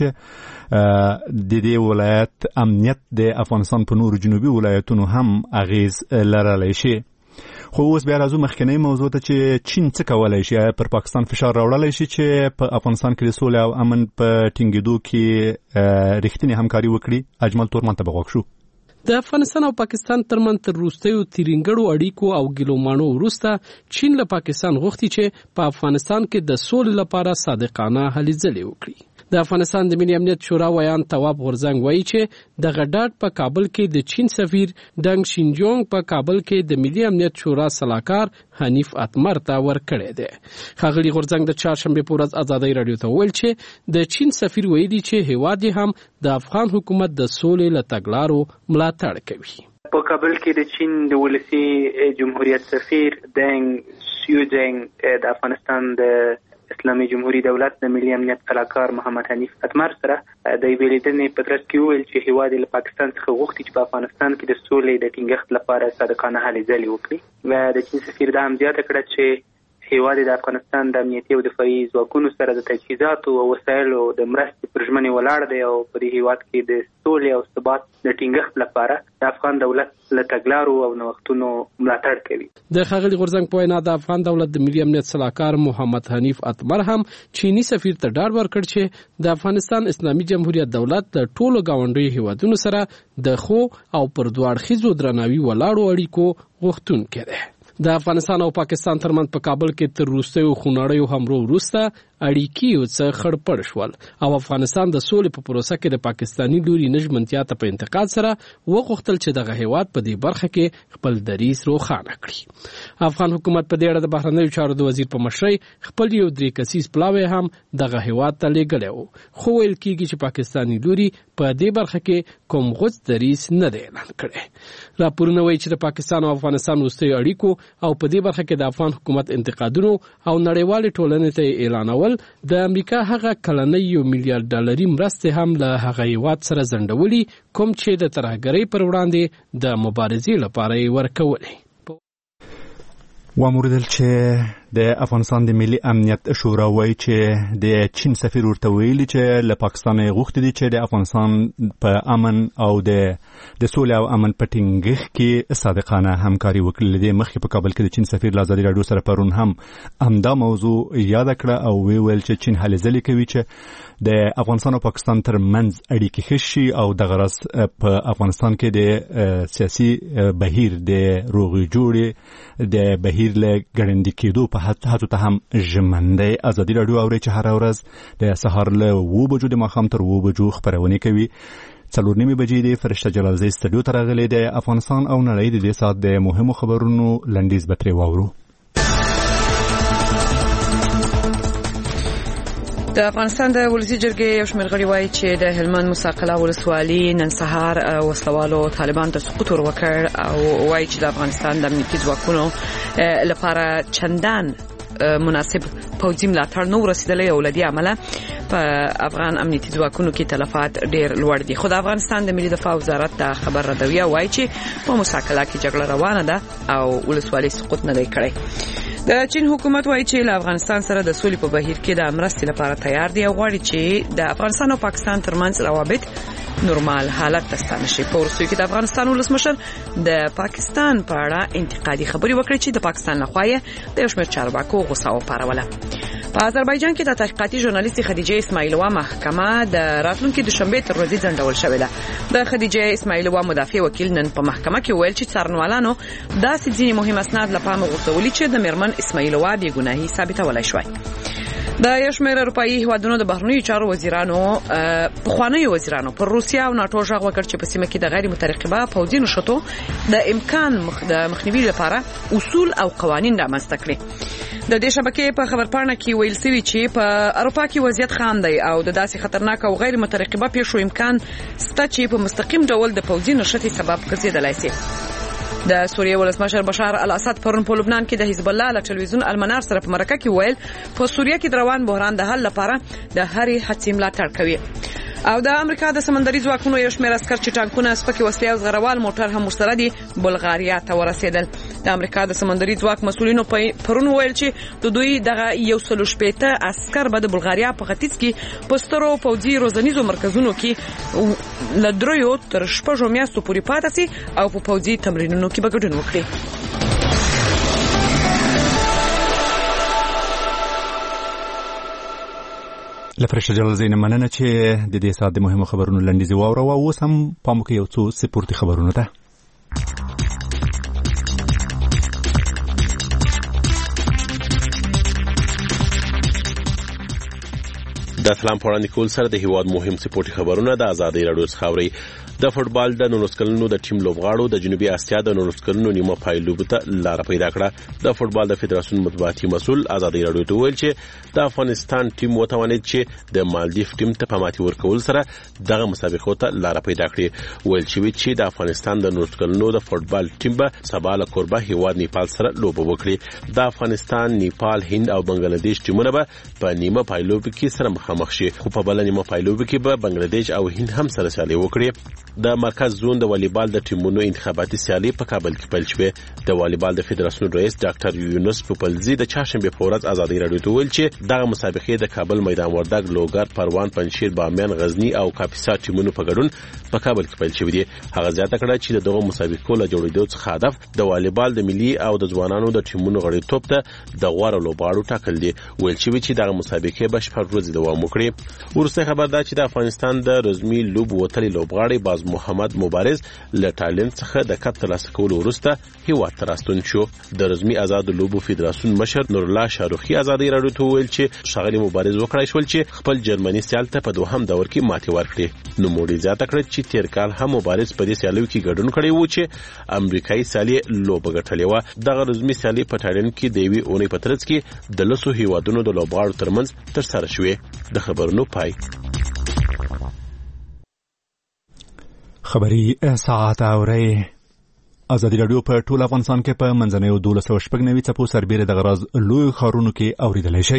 چې د دې ولایت امنیت د افغانستان په نورو جنوبي ولایتونو هم اغیز لرلی شي. خو اوس بیا راځو مخکنۍ موضوع ته چې چین څه کولی شي؟ پر پاکستان فشار راوړلی شي چې په افغانستان کې د سولې او امن په ټینګېدو کې رښتینې همکاري وکړي؟ اجمل تورمان ته به غوږ شو. د افغانستان او پاکستان ترمنځ تر وروستیو تیرینګړو اړیکو او ګیلومانو وروسته چین له پاکستان غوښتي چې په افغانستان کې د سولې لپاره صادقانه هلې ځلې وکړي. د افغانستان د ملي امنیت شورا ویان تواب غورزنګ وایي چې د غډاټ په کابل کې د چین سفیر دنګ شینجونګ په کابل کې د ملي امنیت شورا سلاکار حنیف اتمر ته ورکړی دی. ښاغلي غورزنګ د چهارشنبې په ورځ ازادي راډیو ته وویل چې د چین سفیر ویلي چې هیواد یې هم د افغان حکومت د سولې له تګلارو ملاتړ کوي. په کابل کې د چین د ولسي جمهوریت سفیر دنګ شیوجینګ د افغانستان د اسلامي جمهوریت دولت د ملي امنیت سلاکار محمد حنیف اتمر سره د یوې لیدنې په ترڅ کې وویل چې هیواد له پاکستان څخه غوښتي چې په افغانستان کې د سولې د ټینګښت لپاره صادقانه هلې ځلې وکړي. و د چین سفیر دا هم زیاته کړه چې هیواد د افغانستان د امنیتي او دفاعي ځواکونو سره د تجهیزاتو او وسایلو د مرستې پر ژمنې ولاړ دی او په دې هیواد کې د سولې او ثبات د ټینګښت لپاره د افغان دولت له تګلارو او نوښتونو ملاتړ کوي. د ښاغلي غورزنګ په وینا د افغان دولت د ملي امنیت سلاکار محمد حنیف اتمر هم چینی سفیر ته ډاډ ورکړ چې د افغانستان اسلامي جمهوریت دولت د ټولو ګاونډیو هیوادونو سره د ښو او پر دوه اړخیزو درناوي ولاړو اړیکو غوښتونکی دی. د افغانستان او پاکستان ترمنځ په کابل کې تر وروستیو خونړیو حملو وروسته اړیکې یو څه خړپړ شول او افغانستان د سولې په پروسه کې د پاکستاني لوري نژمنتیا ته په انتقاد سره وغوښتل چې دغه هیواد په دې برخه کې خپل دریځ روښانه کړي. افغان حکومت په دې اړه د بهرنیو چارو د وزیر په مشرۍ خپل یو درې کسیز پلاوی هم دغه هیواد ته لیږلی و، خو ویل کېږي چې پاکستاني لوري په دې برخه کې کوم غوڅ دریځ نه دی اعلان کړی. راپورونه وایي چې د پاکستان او افغانستان وروستیو اړیکو او په دې برخه کې د افغان حکومت انتقادونو او نړیوالې ټولنې ته اعلانول د امریکا هغه کلنۍ یو میلیارډ ډالري مرستې هم له هغه هیواد سره ځنډولي کوم چې د ترهګرۍ پر وړاندې د مبارزې لپاره یې ورکولې. واموردل چې د افغانستان د ملي امنیت شورا وایي چې د چین سفیر ورته ویلي چې له پاکستان غوښتي دي چې د افغانستان په امن او د د سولې او امن په ټینګښت کې صادقانه همکاري وکړي. د مخکې په کابل کې د چین سفیر له ازادي راډیو سره پرون هم همدا موضوع یاد کړه او وی ویل چې چین هلې ځلې کوي چې د افغانستان او پاکستان تر منځ اړیکې ښه شي او د غرض په افغانستان کې د سیاسي بهیر د روغې جوړې د بهیر له ګړندي کېدو په هڅو ته هم ژمنده. ازادي راډیو اوري چې هر ورځ د سهار له اوه بجو د ماښام تر اوه بجو خپرونه کوي. څلور نیمې بجې د فرشته جلالزی سټوډیو ته راغلي. د افغانستان او نړۍ د دې ساعت د مهمو خبرونو لنډیز به ترې واورو. د افغانستان د ولسی جرګې یو شمېر غړي وایي چې د هلمند مساقله ولسوالي نن سهار وسلوالو طالبان ته سقوط وکړ او وایي چې د افغانستان د امنیتي ځواکونو لپاره چندان مناسب پوځي ملاتړ نو رسیدلی او لدی عمله په افغان امنیتي ځواکونو کې تلفات ډېر لوړ دي. خو د افغانستان د ملي دفاع وزارت دا خبر ردوي او وایي چې په مساقله کې جګړه روانه ده او ولسوالي سقوط نه دی کړی. د چین حکومت وایي چې له افغانستان سره د سولې په بهیر کې د مرستې لپاره تیار دی او غواړي چې د افغانستان او پاکستان ترمنځ روابط نورمال حالت ته ستانه شي. په وروستیو کې د افغانستان ولسمشر د پاکستان په اړه انتقادي خبرې وکړې چې د پاکستان لخوا یې د یو شمېر چارواکو غوسه وپاروله. په آذربایجان کې د تحقیقاتي ژورنالیست خدیجه اسماعیلووا محکمه د راتلونکي دوشنبه تر ورځې ځنډول شوې ده. د خدیجه اسماعیلووا مدافع وکیل نن په محکمه کې ویل چې څارنوالانو داسې ځینې مهم اسناد له پامه غورځولي چې د میرمن اسماعیلووا بې ګناهي ثابتولای شوی. د یو شمېر اروپایي هیوادونو د بهرنیو چارو وزیرانو پخوانیو وزیرانو پر روسیا او ناټو غږ وکړ چې په سیمه کې د غیر مترقبه پوځي نشټو د امکان د مخنیوي لپاره اصول او قوانین رامنځته کړي. د دې شبکې په خبرپاڼه کې ویل شوی چې په اروپا کې وضعیت خام دی او د داسې خطرناک او غیر مترقبه پیښو امکان شته چې په مستقیم ډول د پوځي نشټې سبب ګرځیدلی شي. د سوریې ولسمشر بشار الاسد پرون په لبنان کې د حزب الله له ټلویزیون المنار سره په مرکه کې ویل په سوریه کې د روان بحران د حل لپاره د هرې هڅې ملاتړ کوي. او د امریکا د سمندري ځواکونو یو شمېر عسکر چې ټانکونه سپکې وسلې او زغروال موټر هم ورسره دي بلغاریا ته ورسېدل. د امریکا د سمندري ځواک مسؤلینو پرون ویل چې د دوی دغه یو سل شپېته عسکر به د بلغاریا په ختیځ کې په سترو پوځي روزنیزو مرکزونو کې له دریو تر شپږو میاشتو پورې پاتې سي او په پوځي تمرینونو کې به ګډون وکړي. لفرشته جلالزی نه مننه چې د دې ساعت د مهمو خبرونو لنډیز واوره او اوس هم پام وکړئ یو څو سپورتي خبرونو ته. د سلام پوراندې کول سره د هیواد مهم سپورتي خبرونه د ازادي راډیو څخه اوري. د فوتبال د نولس کلنو د ټیم لوبغاړو د جنوبي اسیا د نولس کلنو نیمه پایلوب ته لار پیدا کړه. د فوتبال د فدراسیون مطبوعاتي مسول ازادي راډیو ته ویل چې د افغانستان ټیم وتوانید چې د مالدیف ټیم ته په ماتي ورکول سره دغه مسابقه ته لار پیدا کړي. ویل چې د افغانستان د نولس کلنو د فوتبال ټیم به سبا له کوربه هیواد نیپال سره لوبه وکړي. د افغانستان، نیپال، هند او بنگلاديش ټیمونه به په نیمه پایلوب کې سره مخامخ شي. خو په بل نیمه پایلوب کې به بنگلاديش او هند هم سره سیالي وکړي. د مرکز زون د والیبال د ټیمونو انتخاباتي سیالي په کابل کې پیل شوه. د والیبال د فدراسیون رئیس ډاکټر یونس پوپلزی د چهارشنبه په ورځ ازادي راډیو ته ویل چې دغه مسابقې د کابل میدان وردګ، لوګر، پروان، پنجشیر، بامیان، غزنی او کاپیسا ټیمونو په ګډون په کابل کې پیل شوې دي. هغه زیاته کړه چې دغه مسابقو له جوړېدو څخه هدف د والیبال د ملي او د ځوانانو د ټیمونو غړیتوب ته د غوړه لوبغاړو ټاکل دي. ویل شوی چې دغه مسابقې به شپږ ورځې دوام وکړي. ورسته خبر ده چې د افغانستان د رزمي لوب وتلي لوبغاړي باز محمد مبارز له ټالنت څخه د کپ ترلاسه کولو وروسته هیواد ته راستون شو. د رزمي آزاد لوبو فدراسیون مشر نور الله شاروخي ازادي راډیو ته ویل چې شغلي مبارز وکړای شول چې خپل جرمني سیال ته په دوهم دور کې ماتې ورکړي. نو موړي زیاته کړ چې تیر کال هم مبارز په دې سیالیو کې ګډون کړی و چې امریکایي سیالي لوبه ګټلې و. دغه رزمي سیالي په ټالنت کې د یوې اونۍ په ترڅ کې د لسو هیوادونو د لوبغاړو ترمنځ ترسره شوې. د خبرونو پای. خبری ساعت اوري. ازادي راډیو په ټول افغانستان کې په منځنیو دولس سوه شپږ نوي څپو سربېره د غراز لوی ښارونو کې اوریدلی شي.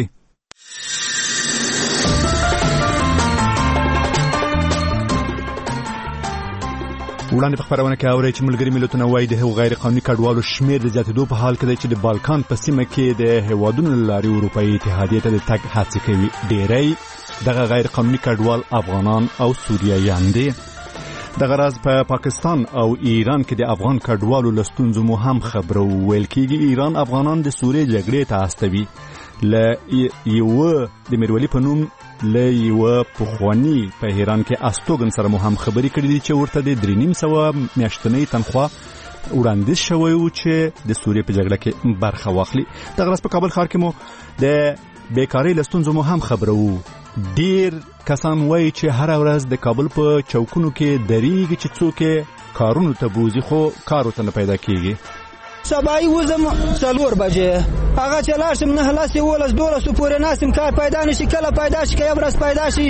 وړاندې په خبرونه کې اوري چې ملګری ملتونه وايي د غیر قانوني کډوالو شمیر د زیاتېدو په حال کې دی چې د بالکان په سیمه کې د هیوادونو له لارې اروپایي اتحادیې ته د تګ هڅې کوي. ډېری دغه غیر قانوني کډوال افغانان او سوریایان دي. دغه راز په پا پاکستان او ایران کې د افغان کډوالو له ستونزو مو هم خبرو ویل کېږي. ایران افغانان د سوریې جګړې ته استوي. له یوه د میرولی په نوم له یوه پخواني په ایران کې استوګن سره مو هم خبرې کړې دي چې ورته د درې نیم سوه میاشتنۍ تنخواه وړاندیز شوی و چې د سوریې په جګړه کې برخه واخلي. دغه راز په کابل ښار کې مو د بیکارۍ له ستونزو مو هم خبرو. ډیر کسان وایي چې هر ورځ د کابل په چوکونو کې درېږي چې څوک کارونو ته بوځي خو کار ورته نه پیدا کېږي. سبایی وزم څلور بجې هغه چې لاړ شم نه لس یولس دولسو پورې ناستم کار پیدا نه شي کله پیدا شي که یو ورځ پیدا شي.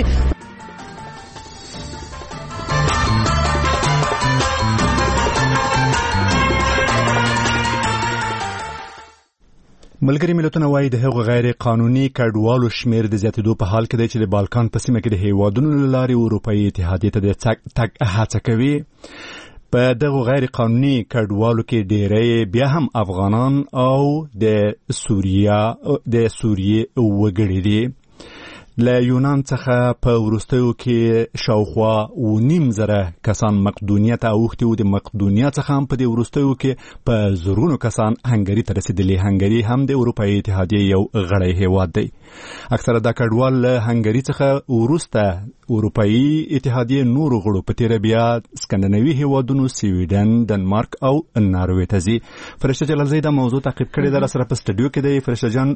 ملګری ملتونه وايي د هغو غیر قانوني کډوالو شمیر د زیاتېدو په حال کې دی چې د بالکان په سیمه کې د هیوادونو له لارې اروپایي اتحادیې ته د تګ هڅه کوي. په دغه غیر قانوني کډوالو کې ډېری بیا هم افغانان او د سوریا د سوریې وګړي دي. له یونان څخه په وروستیو کې شاوخوا و نیم زره کسان مقدونیه ته اوښتي وو. د مقدونیه څخه هم په دې وروستیو کې په زرګونو کسان هنګري ته رسېدلي. هنګري هم د اروپایي اتحادیې یو غړی هیواد دی. اکثره دا کډوال له هنګري څخه وروسته اروپایي اتحادیې نورو غړو په تیره بیا سکندناوي هیوادونو سویډن، ډنمارک او ناروې ته ځي. فرشته جلالزی دا موضوع تعقیب کړې ده، راسره په سټډیو کې دی. فرشته جان،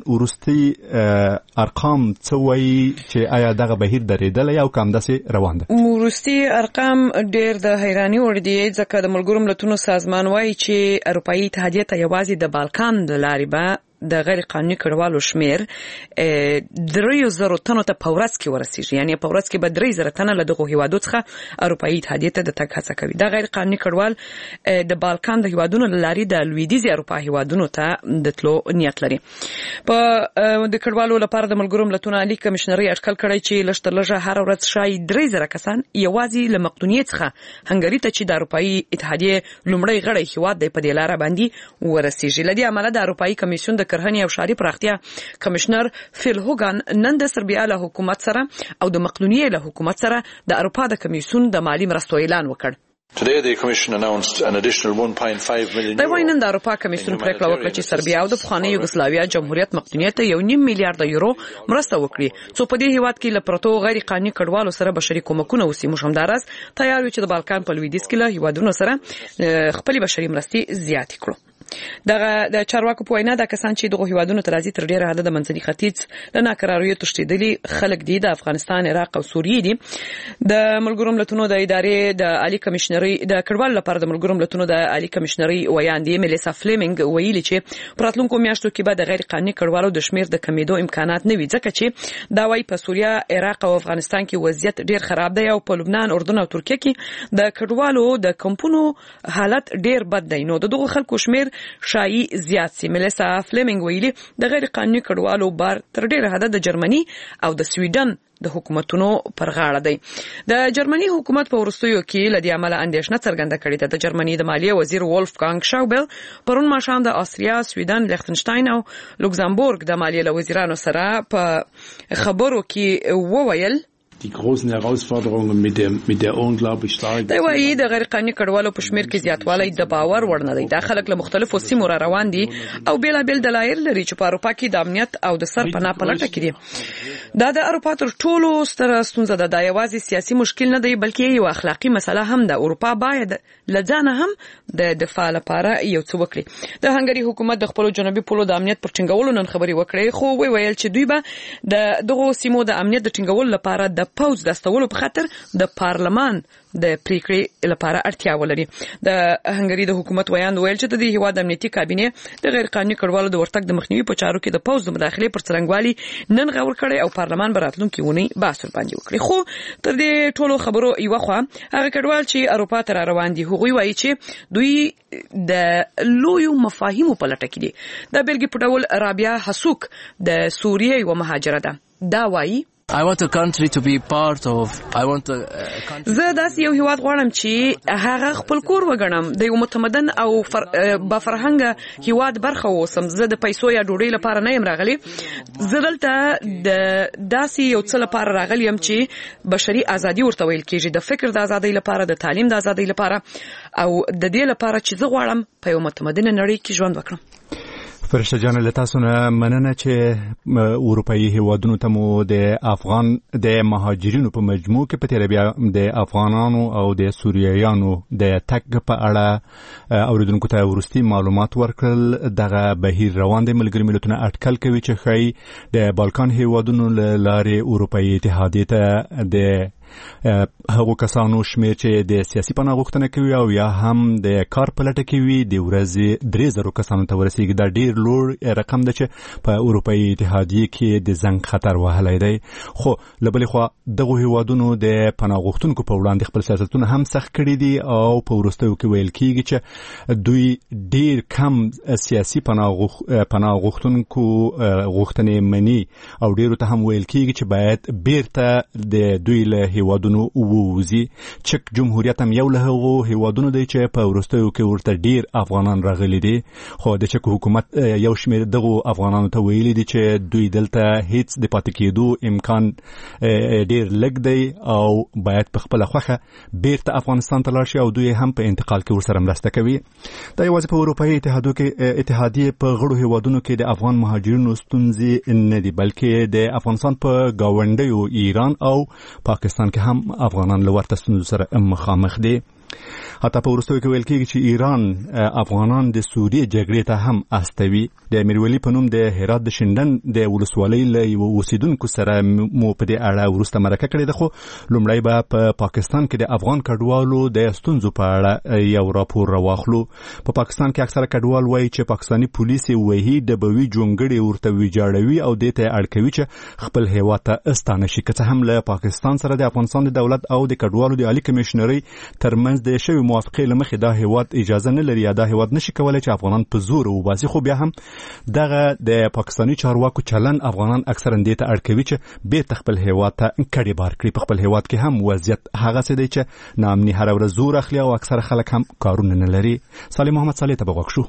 وروستي ارقام څه وایي چې آیا دغه بهیر درېدلی او که همداسې روان ده؟ وروستي ارقام ډېر د حیراني وړ دي ځکه د ملګرو ملتونو سازمان وایي چې اروپایي اتحادیې ته یوازې د بالکان د لارې به د غیر قانوني کډوالو شمیر دریو زرو تنو ته په ورځ کې ورسیږي. یعنی په ورځ کې به درې زره تنه له دغو هیوادو څخه اروپایي اتحادیې ته د تګ هڅه کوي. دا غیر قانوني کډوال د بالکان د هیوادونو له لارې د لویدیځې اروپا هیوادونو ته د تلو نیت لري. په د کډوالو لپاره د ملګرو ملتونو عالی کمشنري اټکل کړی چې لږ تر لږه هر ورځ شاید درې زره کسان یوازې له مقدونیې څخه هنګري ته چې د اروپایي اتحادیې لومړی غړی هیواد دی په دې لاره باندې ورسیږي. له دې امله د اروپایي کمیسیون د کرهنې او ښاري پراختیا کمشنر فیل هوګان نن د سربیا له حکومت سره او د مقدونیې له حکومت سره د اروپا د کمیسیون د مالی مرستو اعلان وکړ. Today the Commission announced an additional one point five million euro. دا وایي نن د اروپا کمیسیون پریکړه وکړه چې سربیا او د پخوانۍ یوګسلاویا جمهوریت مقدونیې ته یو نیم میلیارډ یورو مرسته وکړي څو په دې هیواد کې له پرتو غیر قانوني کډوالو سره بشري کومکونه وسی. موږ همداراز تیار یو چې د بالکان په لویدیځ کې له هیوادونو سره خپل بشري مرستې زیاتې کړو. دغه د چارواکو په وینا د کسان چې دغه هیوادونو ته راځي تر ډیره حد د منځني ختیځ له ناکراریو تښتېدلي خلک دي. د افغانستان، عراق او سوریې دي. د ملګرو ملتونو د ادارې د عالی کمشنري د کډوالو لپاره د ملګرو ملتونو د عالی کمشنري ویاندې میلیسا فلیمنګ ویلي چې په راتلونکو میاشتو کې به د غیر قانوني کډوالو د شمیر د کمیدو امکانات نه وي ځکه چې دا وايي په سوریه، عراق او افغانستان کې وضعیت ډیر خراب دی او په لبنان، اردن او ترکیه کې د کډوالو د کمپونو حالت ډیر بد دی. نو د دغه خلکو شمیر شایي زیات سي. میلیسا فلیمنګ ویلي د غیر قانوني کډوالو بار تر ډیره حد د جرمني او د سویډن د حکومتونو پر غاړه دی. د جرمني حکومت په وروستیو کې له دې امله اندېښنه څرګنده کړې ده. د جرمني د مالیې وزیر وولفګانګ شاوبل پرون ماښام د آسټریا، سویډن، لیختنشتاین او لوکزامبورګ د مالیې له وزیرانو سره په خبرو کې وویل die großen Herausforderungen mit der mit der unglaublich stark. دا وایي د غیر قانوني کډوالو په شمیر کې زیاتوالی د باور وړ نه دی. دا خلک له مختلفو سیمو را روان دي او بیلابیل دلایل لري چې په اروپا کې د امنیت او د سرپناه په لټه کې دي. دا د اروپا تر ټولو ستره ستونزه ده. دا یوازې سیاسي مشکل نه دی بلکې یو اخلاقی مسله هم ده. اروپا باید لځانه هم د دفاع لپاره یو څه وکړي. د هنګري حکومت د خپل جنوبي پولو د امنیت پر ټینګولو نن خبري وکړې خو وی ویل چې دوی به د دغه سیمو د امنیت د ټینګولو لپاره د پوز د استولو په خاطر د پارلمان د پریکړې لپاره اړتیا ولري. د هنګري د حکومت ویاند ویل چې د هیواد امنیتي کابینه د غیر قانوني کډوالو د ورتګ د مخنیوي په چارو کې د پوز د مداخلې پر څرنګوالي نن غور کړي او پارلمان به راتلونکي ونی بحث باندې وکړي. خو تر دې ټولو خبرو یو خو هغه کډوال چې اروپا ته روان دي هغوی وایي چې دوی د لویو مفاهیمو په لټه کې دي. د بلګي په ډول رابعه حسوک د سوریې یو مهاجره ده. دا وایي I want a country to be part of. I want a, a country. زه داسې یو هیواد غواړم چې هغه خپل کور وګڼم، د یو متمدن او فر... با فرهنګ هیواد برخه اوسم. زه د پیسو یا ډوډۍ لپاره نه یم راغلی، زه دلته د داسې یو څه لپاره راغلی یم چې بشري ازادي ورته ویل کېږي، د فکر د ازادۍ لپاره، د تعلیم د ازادۍ لپاره، او د دې لپاره چې زه غواړم په یو متمدنه نړۍ کې ژوند وکړم. فرشته جان، له تاسو نه مننه چې اروپאי هیوادونو ته مو د افغان د مهاجرینو په مجموع کې په تیر بیا د افغانانو او د سوریایانو د تګ په اړه اوریدونکو ته ورستي معلومات ورکړل. دغه بهیر روان دی. ملګري ملتونه اټکل کوي چې ښایي د بالکان هیوادونو له لارې اروپאי اتحادیې ته د هغو کسانو شمیر چې د سیاسي پناه غوښتنه کوي او یا هم د کار په لټه کې وي د ورځې درې زرو کسانو ته ورسیږي. دا ډیر لوړ رقم دی چې په اروپאי اتحادیې کې د زنګ خطر وهلی دی. خو له بلې خوا دغو هیوادونو د پناه غوښتونکو په وړاندې خپل سیاستونه هم سخت کړي دي او په وروستیو کې ویل کېږي چې دوی ډیر کم سیاسي پناه غوښتونکو غوښتنې مني او ډیرو ته هم ویل کېږي چې باید بیرته د دوی له هیوادونو ووزي. چک جمهوریت هم یو له هغو هیوادونو دی چې په وروستیو کې ورته ډیر افغانان راغلي دي، خو د چک حکومت یو شمیر دغو افغانانو ته ویلي دي چې دوی دلته هیڅ د پاتې کېدو امکان ډیر لږ دی او باید په خپله خوښه بیرته افغانستان ته لاړ شي او دوی هم په انتقال کې ورسره مرسته کوي. دا یوازې په اروپאי اتحادیې په غړو هیوادونو کې د افغان مهاجرینو ستونزې نه دي، بلکې د افغانستان په ګاونډیو ایران او پاکستان کې هم افغانان له ورته ستونزو سره مخامخ دي. حتی په وروستیو کې ویل کېږي چې ایران افغانان د سوریې جګړې ته هم استوي. د امیرولي په نوم د هرات د شینډن د ولسوالۍ له یو اوسیدونکو سره مو په دې اړه وروسته مرکه کړې ده، خو لومړی به په پاکستان کې د افغان کډوالو د ستونزو په اړه یو راپور راواخلو. په پاکستان کې اکثره کډوال وایي چې پاکستاني پولیس وهي ډبوي جونګړې ورته ویجاړوي او دې ته اړ کوي چې خپل هیواد ته استانه شي. که څه هم له پاکستان سره د افغانستان د دولت او د کډوالو د عالی کمیشنرۍ ترمنځ د شوی موافقې له مخې دا هیواد اجازه نه لري یا دا هیواد نشي کولی چې افغانان په زور وباسي، خو بیا هم دغه د پاکستاني چارواکو چلن افغانان اکثرا دې ته اړ کوي چې بیرته خپل هیواد ته کډې بار کړي. په خپل هیواد کې هم وضعیت هغسې دی چې ناامني هره ورځ زور اخلي او اکثره خلک هم کارونه نه لري. صالح محمد صالح ته به غوږ شو.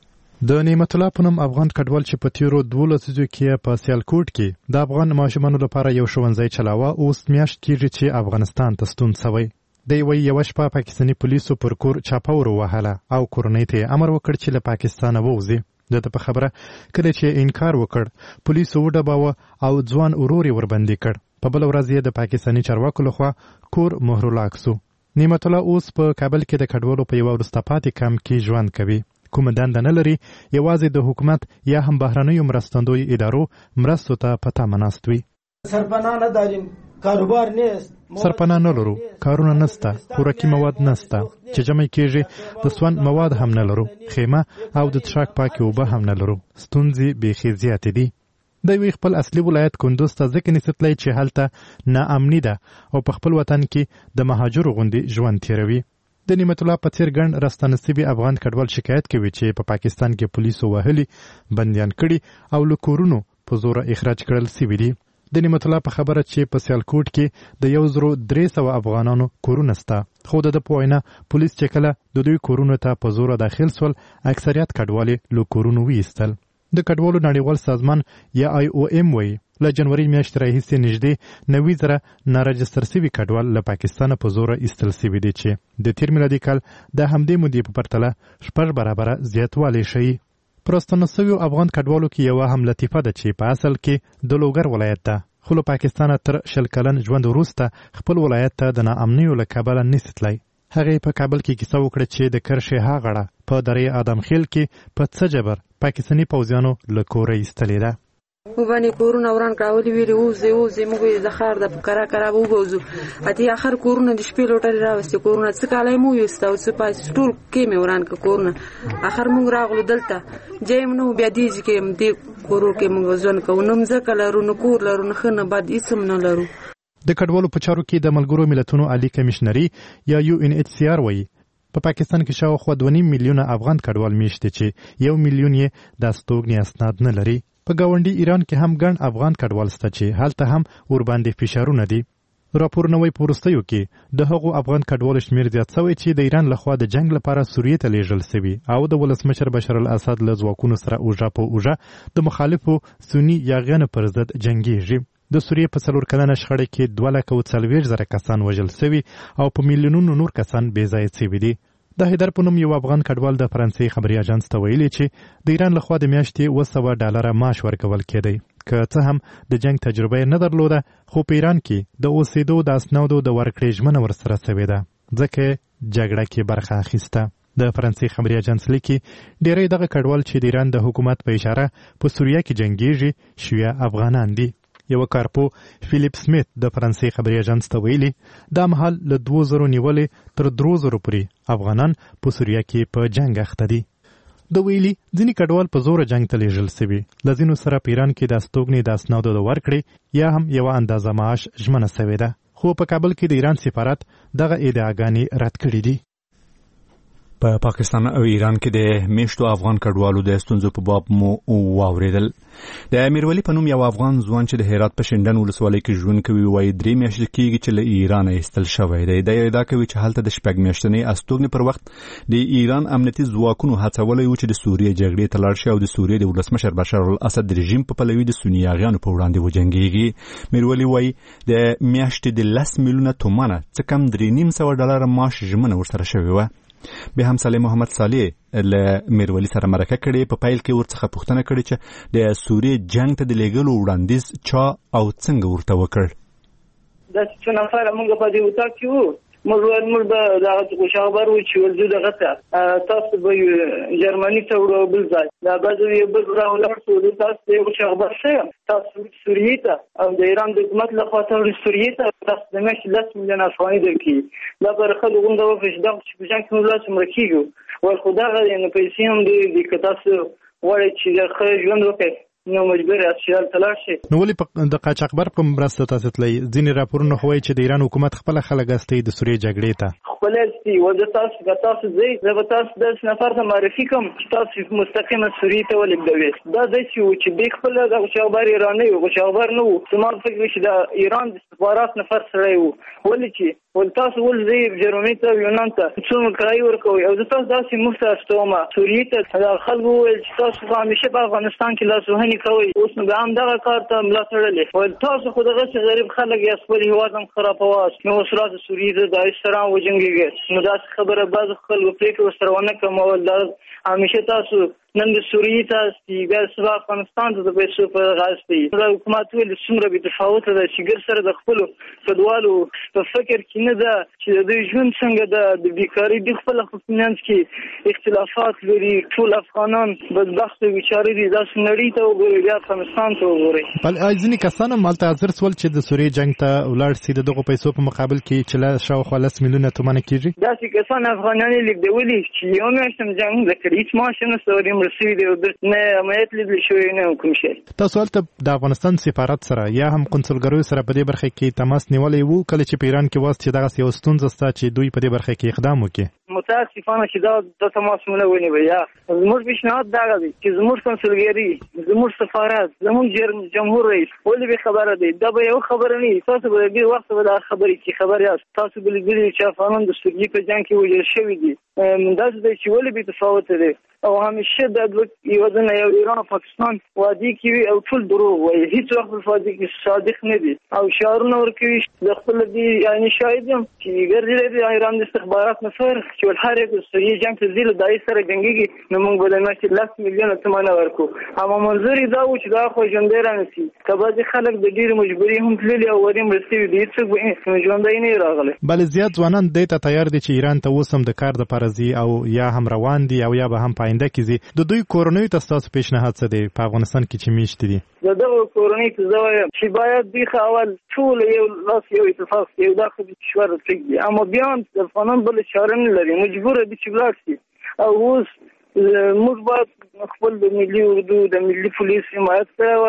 د نعمت الله په نوم افغان کډوال چې په تیرو دولسو لسیزو کې په سیالکوټ کې د افغان ماشومانو لپاره یو ښوونځی چلاوه، اوس میاشت کېږي چې افغانستان ته ستون شوی. دی وایي یوه شپه پاکستاني پولیسو پر کور چاپه ور ووهله او کورنۍ ته یې امر وکړ چې له پاکستانه ووځي. د ده په خبره کله چې انکار وکړ پولیسو وډباوه او ځوان ورور یې وربندي کړ. په بله ورځ یې د پاکستاني چارواکو لخوا کور مهرلاک سو. نعمت الله اوس په کابل کې د کډوالو په یوه وروسته پاتې کمپ کې ژوند کوي. کومه دنده نه لري، یوازې د حکومت یا هم بهرنیو مرستندوی ادارو مرستو ته په تمه ناست وي. سرپناه نه داریم، کاروبار نیست، سرپناه نه لرو، کارونه نسته، خوراکي مواد نسته، چې جمع کېږي د سون مواد هم نه لرو، خیمه او د څښاک پاکې اوبه هم نه لرو. ستونزې بیخي زیاتې دي. د یوې خپل اصلي ولایت کندوز ته ځکه نسیتلی چې هلته ناامني ده او په خپل وطن کې د مهاجرو غوندې ژوند تیروي. د نعمت الله په څېر ګڼ راستانه سوي افغان کډوال شکایت کوي چې په پاکستان کې پولیسو وهلي، بندیان کړي او له کورونو په زوره اخراج کړل سوي دي. د نعمت الله په خبره چې په سیالکوټ کې د یو زرو درې سوه افغانانو کورونه سته، خو د ده په وینا پولیس چې کله د دوی کورونو ته په زوره داخل سول اکثریت کډوال یې له کورونو ویستل. د کډوالو نړیوال سازمان یا آی او ایم وایي له جنوري میاشتې راهیسې نږدې نوي زره نارجستر سوي کډوال له پاکستانه په زوره ایستل سوي دي چې د تیر میلادي کال د همدې مودې په پرتله شپږ برابره زیاتوالی ښیي. پر راستنه سویو افغان کډوالو کې یوه هم لطیفه ده چې په اصل کې د لوګر ولایت ده، خو له پاکستانه تر شل کلن ژوند وروسته خپل ولایت ته د ناامنیو له کبله نسي تللی. هغې په کابل کې کیسه وکړه چې د کرښې ها غاړه په درې ادمخیل کې په څه جبر پاکستاني پوځیانو له کوره ایستلې ده. مو باندې کورونه وران کړولي ویلي ووځئ ووځئ موږ یې د ښار د کرا کرا به وبوځو. اتې اخر کورونه د شپې لوټرې راوستې، کورونه څه کالی مو ویسته او څه پاتې ټول کې مې وران کړه کورونه. اخر موږ راغلو دلته جایم نه بیا دې ځای کې دې کورو کې موږ ژوند کوو، نه مځکه لرو، نه کور لرو، نه ښه نه بد هېڅ هم نه لرو. د کډوالو په چارو کې د ملګرو ملتونو عالي کمیشنري یا یو ان ایچ سی آر وایي په پاکستان کې شاوخوا دوه نیم میلیونه افغان کډوال میشته چې یو میلیون یې د استوګنې اسناد نه لري. په ګاونډي ایران کې هم ګڼ افغان کډوال شته چې هلته هم ورباندې فشارونه دي. راپورونه وايي په وروستیو کې د هغو افغان کډوالو شمېر زیات شوی چې د ایران لخوا د جنگ لپاره سوریې ته لیږل شوي او د ولسمشر بشار الاسد له ځواکونو سره اوژه په اوژه د مخالفو سني یاغیانو پر ضد جنګیږي. د سوریې په څلور کلنه شخړه کې دوه لکه او څلوېښت زره کسان وژل شوي او په میلیونونو نور کسان بې ځایه شوي دي. د حیدر په نوم یو افغان کډوال د فرانسې خبري اژانس ته ویلي چې د ایران لخوا د میاشتې اوه سوه ډالره معاش ورکول کېدی. که څه هم د جنگ تجربه یې نه درلوده خو په ایران کې د اوسېدو د اسنادو د ورکړې ژمنه ورسره شوې ده ځکه جګړه کې برخه اخیسته. د فرانسې خبري اژانس لیکي ډېری دغه کډوال چې د ایران د حکومت په اشاره په سوریه کې جنګیږي شیعه افغانان دي. یو کارپو فیلیپ سمیت د فرانسې خبري اژانس ته ویلي دا مهال له دوه زرو نیولې تر درو زرو پورې افغانان په سوریه کې په جنگ اخته دي. د ویلي ځینې کډوال په زوره جنگ ته لیږل شوي. له ځینو سره په ایران کې د استوګنې د اسنادو د ورکړې یا هم یوه اندازه معاش ژمنه شوې ده خو په کابل کې د ایران سفارت دغه ادعاګانې رد کړې دي. په پا پاکستان او ایران کې د میشتو افغان کډوالو د ستونزو په باب مو واوریدل. د امیرولي په نوم یو افغان ځوان چې د هرات په شندن ولسوالۍ کې ژوند کوي وایي درې میاشتې کېږي چې له ایرانه ایستل شوی دی. دی ادعا کوي چې هلته د شپږ میاشتنۍ استوګنې پر وخت د ایران امنیتي ځواکونو هڅولی و چې د سوریې جګړې ته لاړ شي او د سوریې د ولسمشر بشار الاسد رژیم په پلوي د سني یاغیانو په وړاندې وجنګېږي. میرولي وایي د میاشتې د لس میلیونه تومنه څه کم درې نیم سوه ډالره معاش ژمنه ورسره شوې وه. به هم صالح محمد صالح له میرولي سره مرکه کړې. په پیل کې ورڅخه پوښتنه کړې چې د سوریې جنگ ته د لیږلو وړاندیز چا او څنګه ورته وکړ. داسې څو نفره موږ په دې اتاق کې وو. موږ ویل موږ به دغه خوشا خبر وو چې ورځو دغه ته تاسو به جرمني ته وړو بل ځای دا بعضې یو بل راولاړ شو د تاسو د خوشا خبر ښه تاسو سوریې ته او د ایران د حکومت لخوا ته وړو سوریې ته تاسو د میاشتې لس میلیونه افغانۍ درکړي. دا پر خلکو غونډه وکړه چې دغه چې په جنګ کې موږ لاس مړه کېږو ویل خو دغه یعنې پیسې هم ډېرې دي که تاسو غواړئ چې د ښه ژوند وکړئ نو مجبور یاست چې هلته لاړ شئ. نو ولې د قاچاقبر په مرسته تاسو تلئ؟ ځینې راپورونه خو وایي چې د ایران حکومت خپله خلک استوي د سوریې جګړې ته. خپل استي و د تاسو که تاسو ځئ زه به تاسو داسې نفر ته معرفي کوم چې تاسو مستقیمه سوریې ته ولېږدوي. دا داسې و چې دوی خپله د غوښاخبر ایرانی و غوښاخبر نه و. زما فکر چې د ایران د استخبارات نفر سړی و. ولې چې ول تاسو ول ځئ جرمني ته یونان ته څومره کرایه ورکوئ او زه تاسو داسې مفت استوم سوریې ته. دا خلکو وویل چې تاسو خو همیشه په افغانستان کې لاسوهنې کوئ اوس نو هم دغه کار ته ملا تړلې. ویل تاسو خو دغسې غریب خلک یاست خپل هېواد هم خرابوئ نو اوس راځه سوریې ته د سره وجنګېږئ. نو داسې خبره بعضو خلکو پرېکړه ورسره ونه کړم. ویل دا همیشه تاسو نن د سوریې ته استي بیا سبا افغانستان ته د پیسو په دغه استي. دا حکومت ویل څومره بې تفاوته ده چې ګر سره د خپلو کډوالو په فکر کې نه ده چې د دوی ژوند څنګه ده د بیکاري دوی خپله خو په منځ کې اختلافات لري. ټول افغانان بدبخته بیچاره دي. داسې نړۍ ته وګورئ بیا افغانستان ته وګورئ. بل ځینې کسان هم هلته حاضر شول چې د سوریې جنګ ته ولاړ شي د دغو پیسو په مقابل کې چې شاوخوا لس میلیونه تومنه کېږي. داسې کسان افغانان یې لېږدولي چې یو میاشت هم جنګ نه کړي هېڅ معاش یې نشته ور مړ شوي دي نه امنیت لیدل شوی نه کوم شی. تاسو هلته د افغانستان سفارت سره یا هم قونسلګریو سره په دې برخه کې تماس نیولی وو کله چې په ایران کې واست چې دغسې یو ستونزه شته چې دوی په دې برخه کې اقدام وکړي؟ متاسفانه چې دا د تماس مونه ونیوه. یا زموږ پیشنهاد دغه دی چې زموږ قونسلګري زموږ سفارت زموږ جمهور رئیس ولې به خبره دی دا به یو خبره نه تاسو به دې وخت به دا خبرې چې خبر یاست تاسو به لیدلي چې افغانان د سوریې په جنګ کې وژل شوي دي. داسې دی چې ولې بې تفاوته دی او همیشه د دوه هېوادونه یو ایران او پاکستان وعدې کوي او ټول دروغ وایي. هېڅ وخت په وعدې کې صادق نه دي او شعارونه ورکوي. د خپل دې یعنې شاهد یم چې ګرځېدلی دی ایران د استخبارات نفر چې ول هر یو سوریې جنګ ته ځي له دای سره جنګېږي نو موږ به د میاشتې لس میلیونه تومنه ورکړو. اما منظور یې دا و چې دا خو ژوندی رانسي. که بعضې خلک د ډېرې مجبوري هم تللي او ور یې مړه شوي دي هېڅوک به ژوندی نه راغلی. بلې زیات ځوانان دې ته تیار دي چې ایران ته اوس هم د کار دپاره ځي او یا هم روان دي او یا به هم په آینده کې ځي. د دوی کورنیو ته ستاسو پیشنهاد څه دی په افغانستان کې چې میشتې دي؟ د دغو کورنیو ته زه وایم چې باید دوی ښه اول ټول یو لاس یو اتفاق یو دا خو د کشور پرېږدي اما بیا هم افغانان بله چاره نه لري مجبوره دي چې ولاړ شي. او اوس موږ باید خپل د ملي اردو د ملي پولیس حمایت کړی وای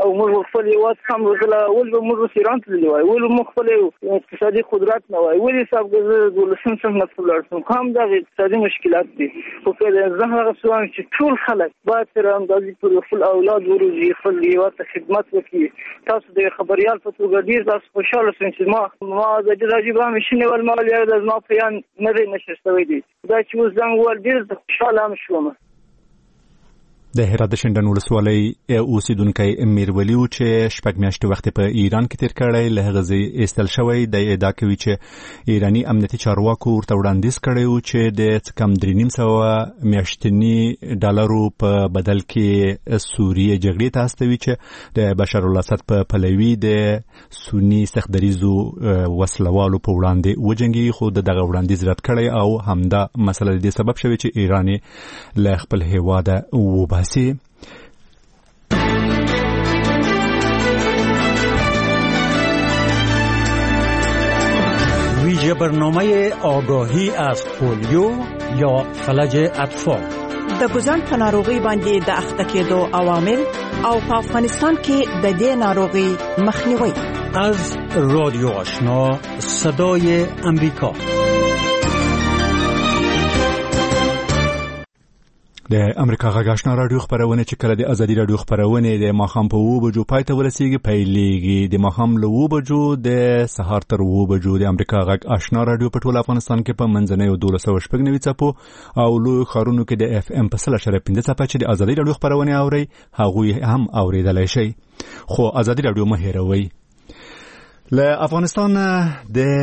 او موږ خپل هیواد هم وکړه ول به موږ ایران ته دی وای ول موږ خپل اقتصادي قدرت نه وای ولې صاحب د دولسم څنګه څلورم کوم د اقتصادي مشکلات دي خو په زه هغه سوام چې ټول خلک باید تر اندازې پر خپل اولاد وروزي خپل هیواد ته خدمت وکړي تاسو د خبريال په توګه ډیر تاسو خوشاله شئ چې ما ما د راجب هم شنه ول مال یا د ما پیان نه دی نشستوي دي دا چې اوس څنګه ول ډیر خوشاله هم شوم د هرات د شندن ولسوالۍ اوسیدونکو میرولی و چې شپږ میاشتې وخت په ایران کې تیر کړی له هغه ځای ایستل شوی د ادعا کوي چې ایرانی امنیتي چارواکو ورته وړاندیز کړی و چې د کم درې نیم سوه میاشتني ډالرو په بدل کې سوریه جګړې ته استوي چې د بشار الاسد په پلوي د سنی سختدریزو وسلوالو په وړاندې وجنګي خو دغه وړاندیز رد کړی او همدا مسله د سبب شوی چې ایران له خپل هیواده وباسي ویژه برنامه آگاهی از پولیو یا فلج اطفال د ګوزن په ناروغي باندې د اخته کېدو عوامل او په افغانستان کې د دې ناروغي مخنیوي از رادیو آشنا صدای امریکا. د امریکا غږ آشنا رادیو خبرونه چې کله د ازادي رادیو خبرونه د ماخام په وو بجو پای ته ورسیږي پیلېږي د ماخام له وو بجو د سهار تر وو بجو د امریکا غږ آشنا رادیو په ټول افغانستان کې په منځنۍ دولس سوه شپږ نوي څپو او لوی ښارونو کې د اف ام په سل اشاریه پنځه څپه چې د ازادي رادیو خبرونه اوري هغوی هم اوریدلای شي خو ازادي رادیو مه هېروئ. له افغانستان د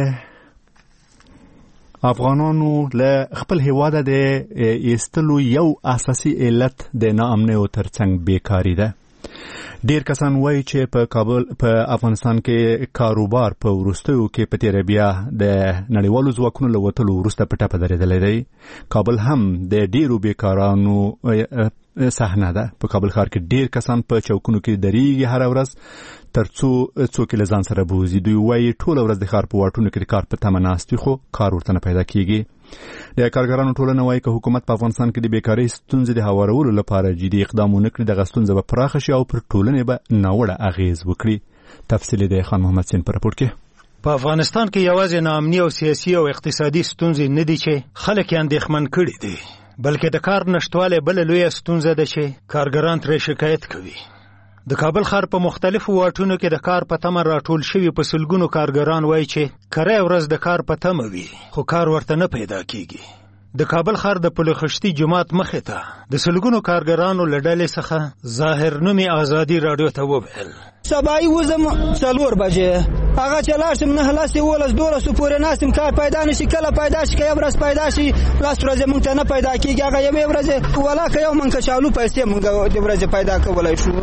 افغانانو له خپل هیواد د ایستلو یو اساسي علت د ناامنۍ او ترڅنګ بیکاری ده. ډیر کسان وایي چې په کابل په افغانستان کې کاروبار په وروستیو کې په تیر بیا د نړیوالو ځواکونو له وتلو وروسته په ټپه درېدلی دی. کابل هم د ډیرو بیکارانو صحنه ده. په کابل ښار کې ډیر کسان په چوکونو کې درېږي هره ورځ ترڅو څوک له ځان سره بوزي. دوی وایي ټوله ورځ د ښار په واټونو کې د کار په تمه ناست وي خو کار ورته نه پیدا کیږي. د کارګرانو ټولنه وایي که حکومت په افغانستان کې د بیکارۍ ستونزې د هوارولو لپاره جدي اقدام ونه کړي دغه ستونزه به پراخه شي او پر ټولنې به ناوړه اغیز وکړي. تفصیل د خان محمد سین په راپور کې. په افغانستان کې یوازې ناامني او سیاسي او اقتصادي ستونزې نه دي چې خلک یې اندېښمن کړي دي بلکې د کار نشټوالی بله لویه ستونزه ده چې کارګران ترې شکایت کوي. د کابل ښار په مختلفو واټونو کې د کار په تمه راټول شوي په سلګونو کارګران وایي چې کره ورځ د کار په تمه وي خو کار ورته نه پیدا کیږي. د کابل ښار د پلخشتي جماعت مخې ته د سلګونو کارګرانو له ډلې څخه ظاهر نومي ازادي راډیو ته وویل سبای وزم څلور بجې هغه چې لاړ شم نه لاسې ولس دولسو پورې ناستم کار پیدا نشي کله پیدا شي که یو ورځ پیدا شي لاس ورځې موږ ته نه پیدا کېږي هغه یوې ورځې ولا که یو موږ کچالو پیسې موږ د ورځې پیدا کولی شو.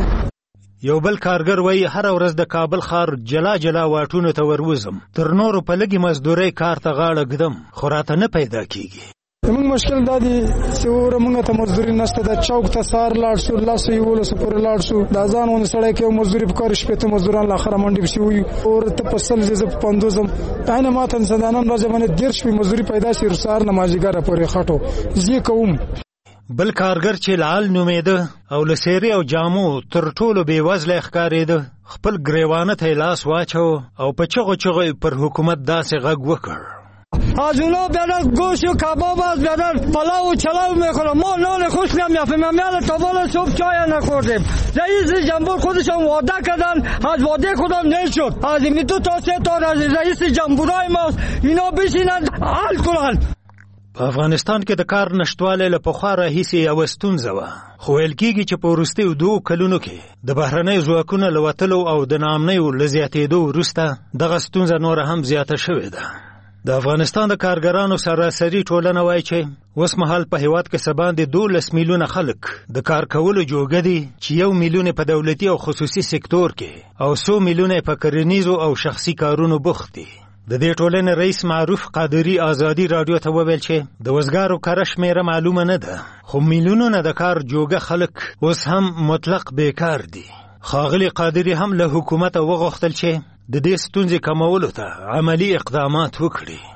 یو بل کارګر وایي هره ورځ د کابل ښار جلا جلا واټونو ته وروځم تر نورو په لږې مزدورۍ کار ته غاړه ږدم خو راته نه پیدا کېږي. زموږ مشکل دا دی چې وره موږ ته مزدوري نشته د چوک ته سهار لاړ شو لاسو یولسو پورې لاړ شو د اذان غوندې سړی کې یو مزدوري په کار شپېته مزدوران له آخره منډې پسې وي اور ته په سل زه په پنځوس ځم عین ما ته د نن ورځې باندې دېرش شپې مزدوري پیدا شي سهار نه مازدیګره پورې خټو زه کوم. بل کارګر چې لعل نومېده او له سیرې او جامو تر ټولو بېوزله ښکارېده خپل ګریوانه ته یې لاس واچو او په چغو چغو پر حکومت داسې غږ وکړ از اونا بیادر گوشت و کباب از بیادر پلاو و چلاو میخورم ما نان خوش نمیافیم همیال تابال صبح چای نخوردیم. رئیس جمهور خودشان وعده کردن از وعده خودم نشد از این دو تا سه تا از رئیس جمهورای ماست اینا بشینند حل کنند. په افغانستان کې د کار نشټوالی له پخوا راهیسې یوه ستونزه وه خو ویل کېږي چې په وروستیو دوو کلونو کې د بهرنیو ځواکونو له وتلو او د ناامنیو له زیاتېدو وروسته دغه ستونزه نوره هم زیاته شوې ده. د افغانستان د کارګرانو سراسري ټولنه وایي چې اوس مهال په هیواد کې څه باندې دولس میلیونه خلک د کار کولو جوګه دي چې یو میلیون په دولتي او خصوصي سکتور کې او څو میلیونه په کرنیزو او شخصي کارونو بوخت دي. د دې ټولنې رئیس معروف قادری ازادي راډیو ته وویل چې د وزګارو کره شمیره معلومه نه ده خو میلیونونه د کار جوګه خلک اوس هم مطلق بیکار دي. ښاغلي قادری هم له حکومته وغوښتل چې د دې ستونزې کمولو ته عملي اقدامات وکړي.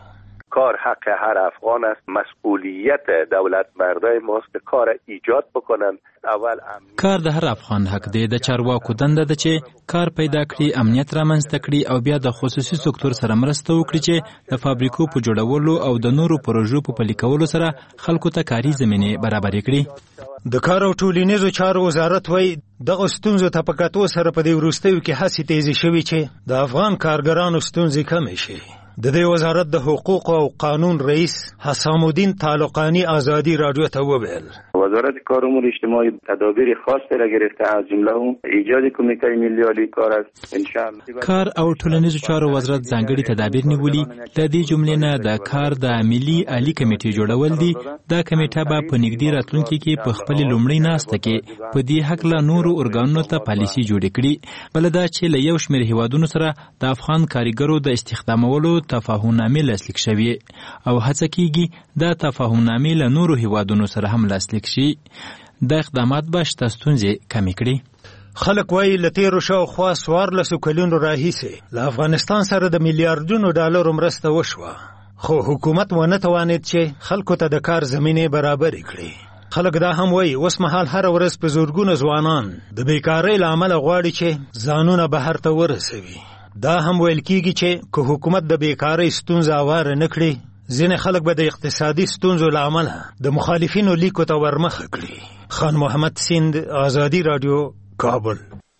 کار حق هر افغان است. مسئولیت دولت مردای ماست که کار ایجاد بکنن. اول امنیت کار د هر افغان حق دی. د چارواکو دنده ده چې کار پیدا کړي، امنیت رامنځته کړي او بیا د خصوصي سکتور سره مرسته وکړي چې د فابریکو په جوړولو او د نورو پروژو په پلي کولو سره خلکو ته کاري زمینې برابرې کړي. د کار او ټولنیزو چارو وزارت وایي دغه ستونزو ته په کتو سره په دې وروستیو کې هڅې تیزې شوي چې د افغان کارګرانو ستونزې کمې شي. د دې وزارت د حقوق او قانون رئیس حسام الدین تعلقانی آزادی رادیو ته وویل وزارت کار امور اجتماعی تدابیر خاصی را گرفته، از جمله هم ایجاد کمیته ملی عالی کار است. ان شاء الله کار او ټولنیزو چارو وزارت ځانګړي تدابیر نیولي. د دې جملې نه د کار د ملي عالی کمیټې جوړول دي. دا کمیټه به په نږدې راتلونکي کې په خپل لومړۍ ناسته کې په دې حق له نورو ارګانونو ته پالیسي جوړې کړي. بل دا چې له یو شمېر هیوادونو سره د افغان کارګرو د استخدامولو تفاهمنامې لاسلیک شوې او هڅه کیږي دا تفاهمنامې له نورو هیوادونو سره هم لاسلیک شي. د اقدامات به شته ستونزې کمې کړي. خلک وایي له تیرو شاوخوا څوارلسو کلونو راهیسې له افغانستان سره د میلیارډونو ډالرو مرسته وشوه، خو حکومت ونه توانید چې خلکو ته د کار زمینې برابرې کړي. خلک دا هم وایي اوس مهال هره ورځ په زورګونه ځوانان د بیکارۍ له امله غواړي چې ځانونه بهر ته ورسوي. دا هم ویل کیږي چې که حکومت د بیکارۍ ستونزه اواره نه کړي، ځینې خلک به د اقتصادي ستونزو له امله د مخالفینو لیکو ته ورمخه کړي. خان محمد سیند، آزادی رادیو، کابل.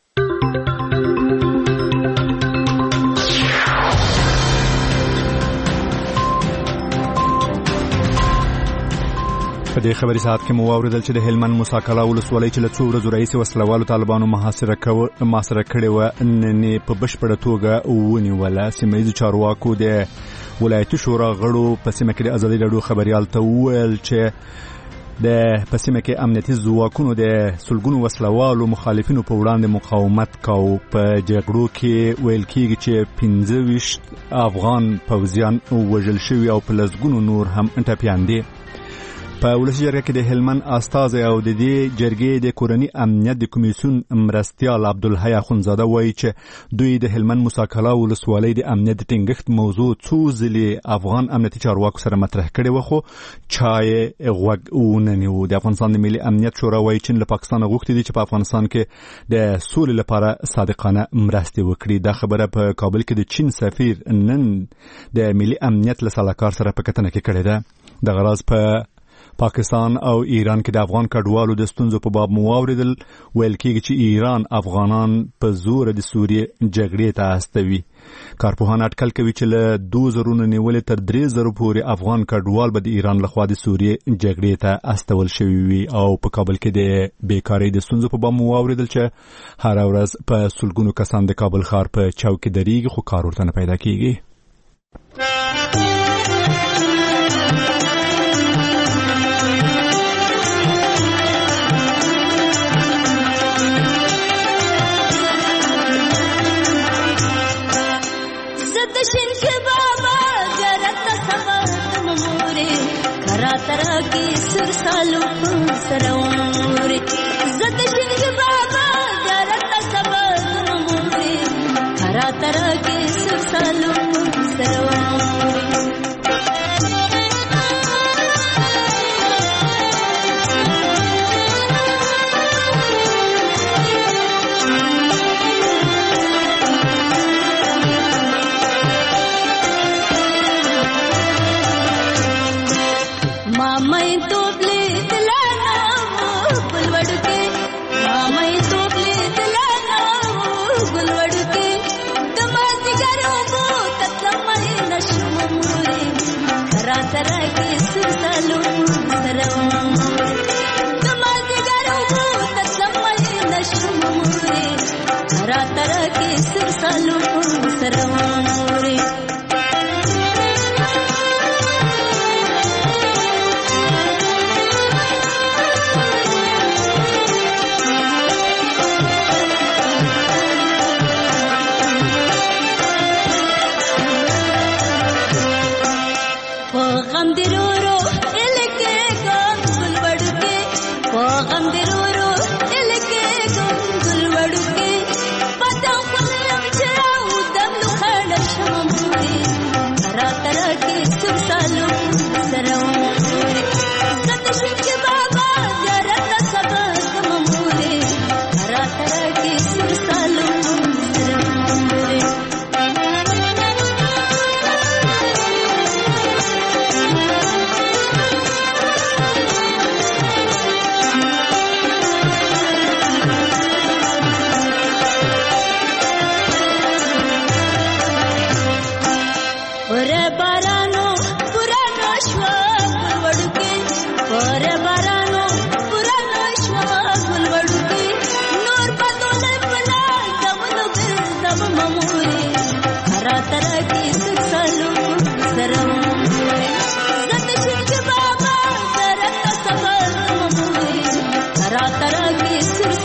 په دې خبري ساعت کې مو واوریدل چې د هلمند موسی کلا ولسوالۍ چې له څو ورځو راهیسې وسلوالو طالبانو محاصره محاصره کړې وه نن په بشپړه توګه ونیوله. سیمه ییزو چارواکو د ولایتي شورا غړو په سیمه کې د ازادي راډیو خبریال ته وویل چې د په سیمه کې امنیتي ځواکونو د سلګونو وسلوالو مخالفینو په وړاندې مقاومت کاوه. په جګړو کې ویل کېږي چې پنځه ویشت افغان پوځیان وژل شوي او په لسګونو نور هم ټپیان دي. په ولسي جرګه کې د هلمند استازی او د دې جرګې د کورني امنیت د کمیسیون مرستیال عبدالحی اخونزاده وایي چې دوی د هلمند موسی کلا ولسوالۍ د امنیت د ټینګښت موضوع څو ځلې افغان امنیتي چارواکو سره مطرح کړې وه، خو چا یې غوږ ونه نیو. د افغانستان د ملي امنیت شورا وایي چین له پاکستانه غوښتي دي چې په افغانستان کې د سولې لپاره صادقانه مرستې وکړي. دا خبره په کابل کې د چین سفیر نن د ملي امنیت له سلاکار سره په کتنه کې کړې ده. د غراض په پاکستان او ایران کې د افغان کډوالو د ستونزو په باب مو واوریدل. ویل کېږي چې ایران افغانان په زور د سوریې جګړې ته استوي. کارپوهان اټکل کوي چې له دوه زره نیولې تر درې زره پورې افغان کډوال به د ایران لخوا د سوریې جګړې ته استول شوي وي. او په کابل کې د بیکارۍ د ستونزو په باب مو واوریدل چې هر ورځ په سلګونو کسان د کابل ښار په چوک کې درېږي خو کار ورته نه پیدا کېږي. ترکی سر سالو سرور زد شنگ بابا جرت سبر موری کرا ترکی سر سالو سرور Sir ترا کې سر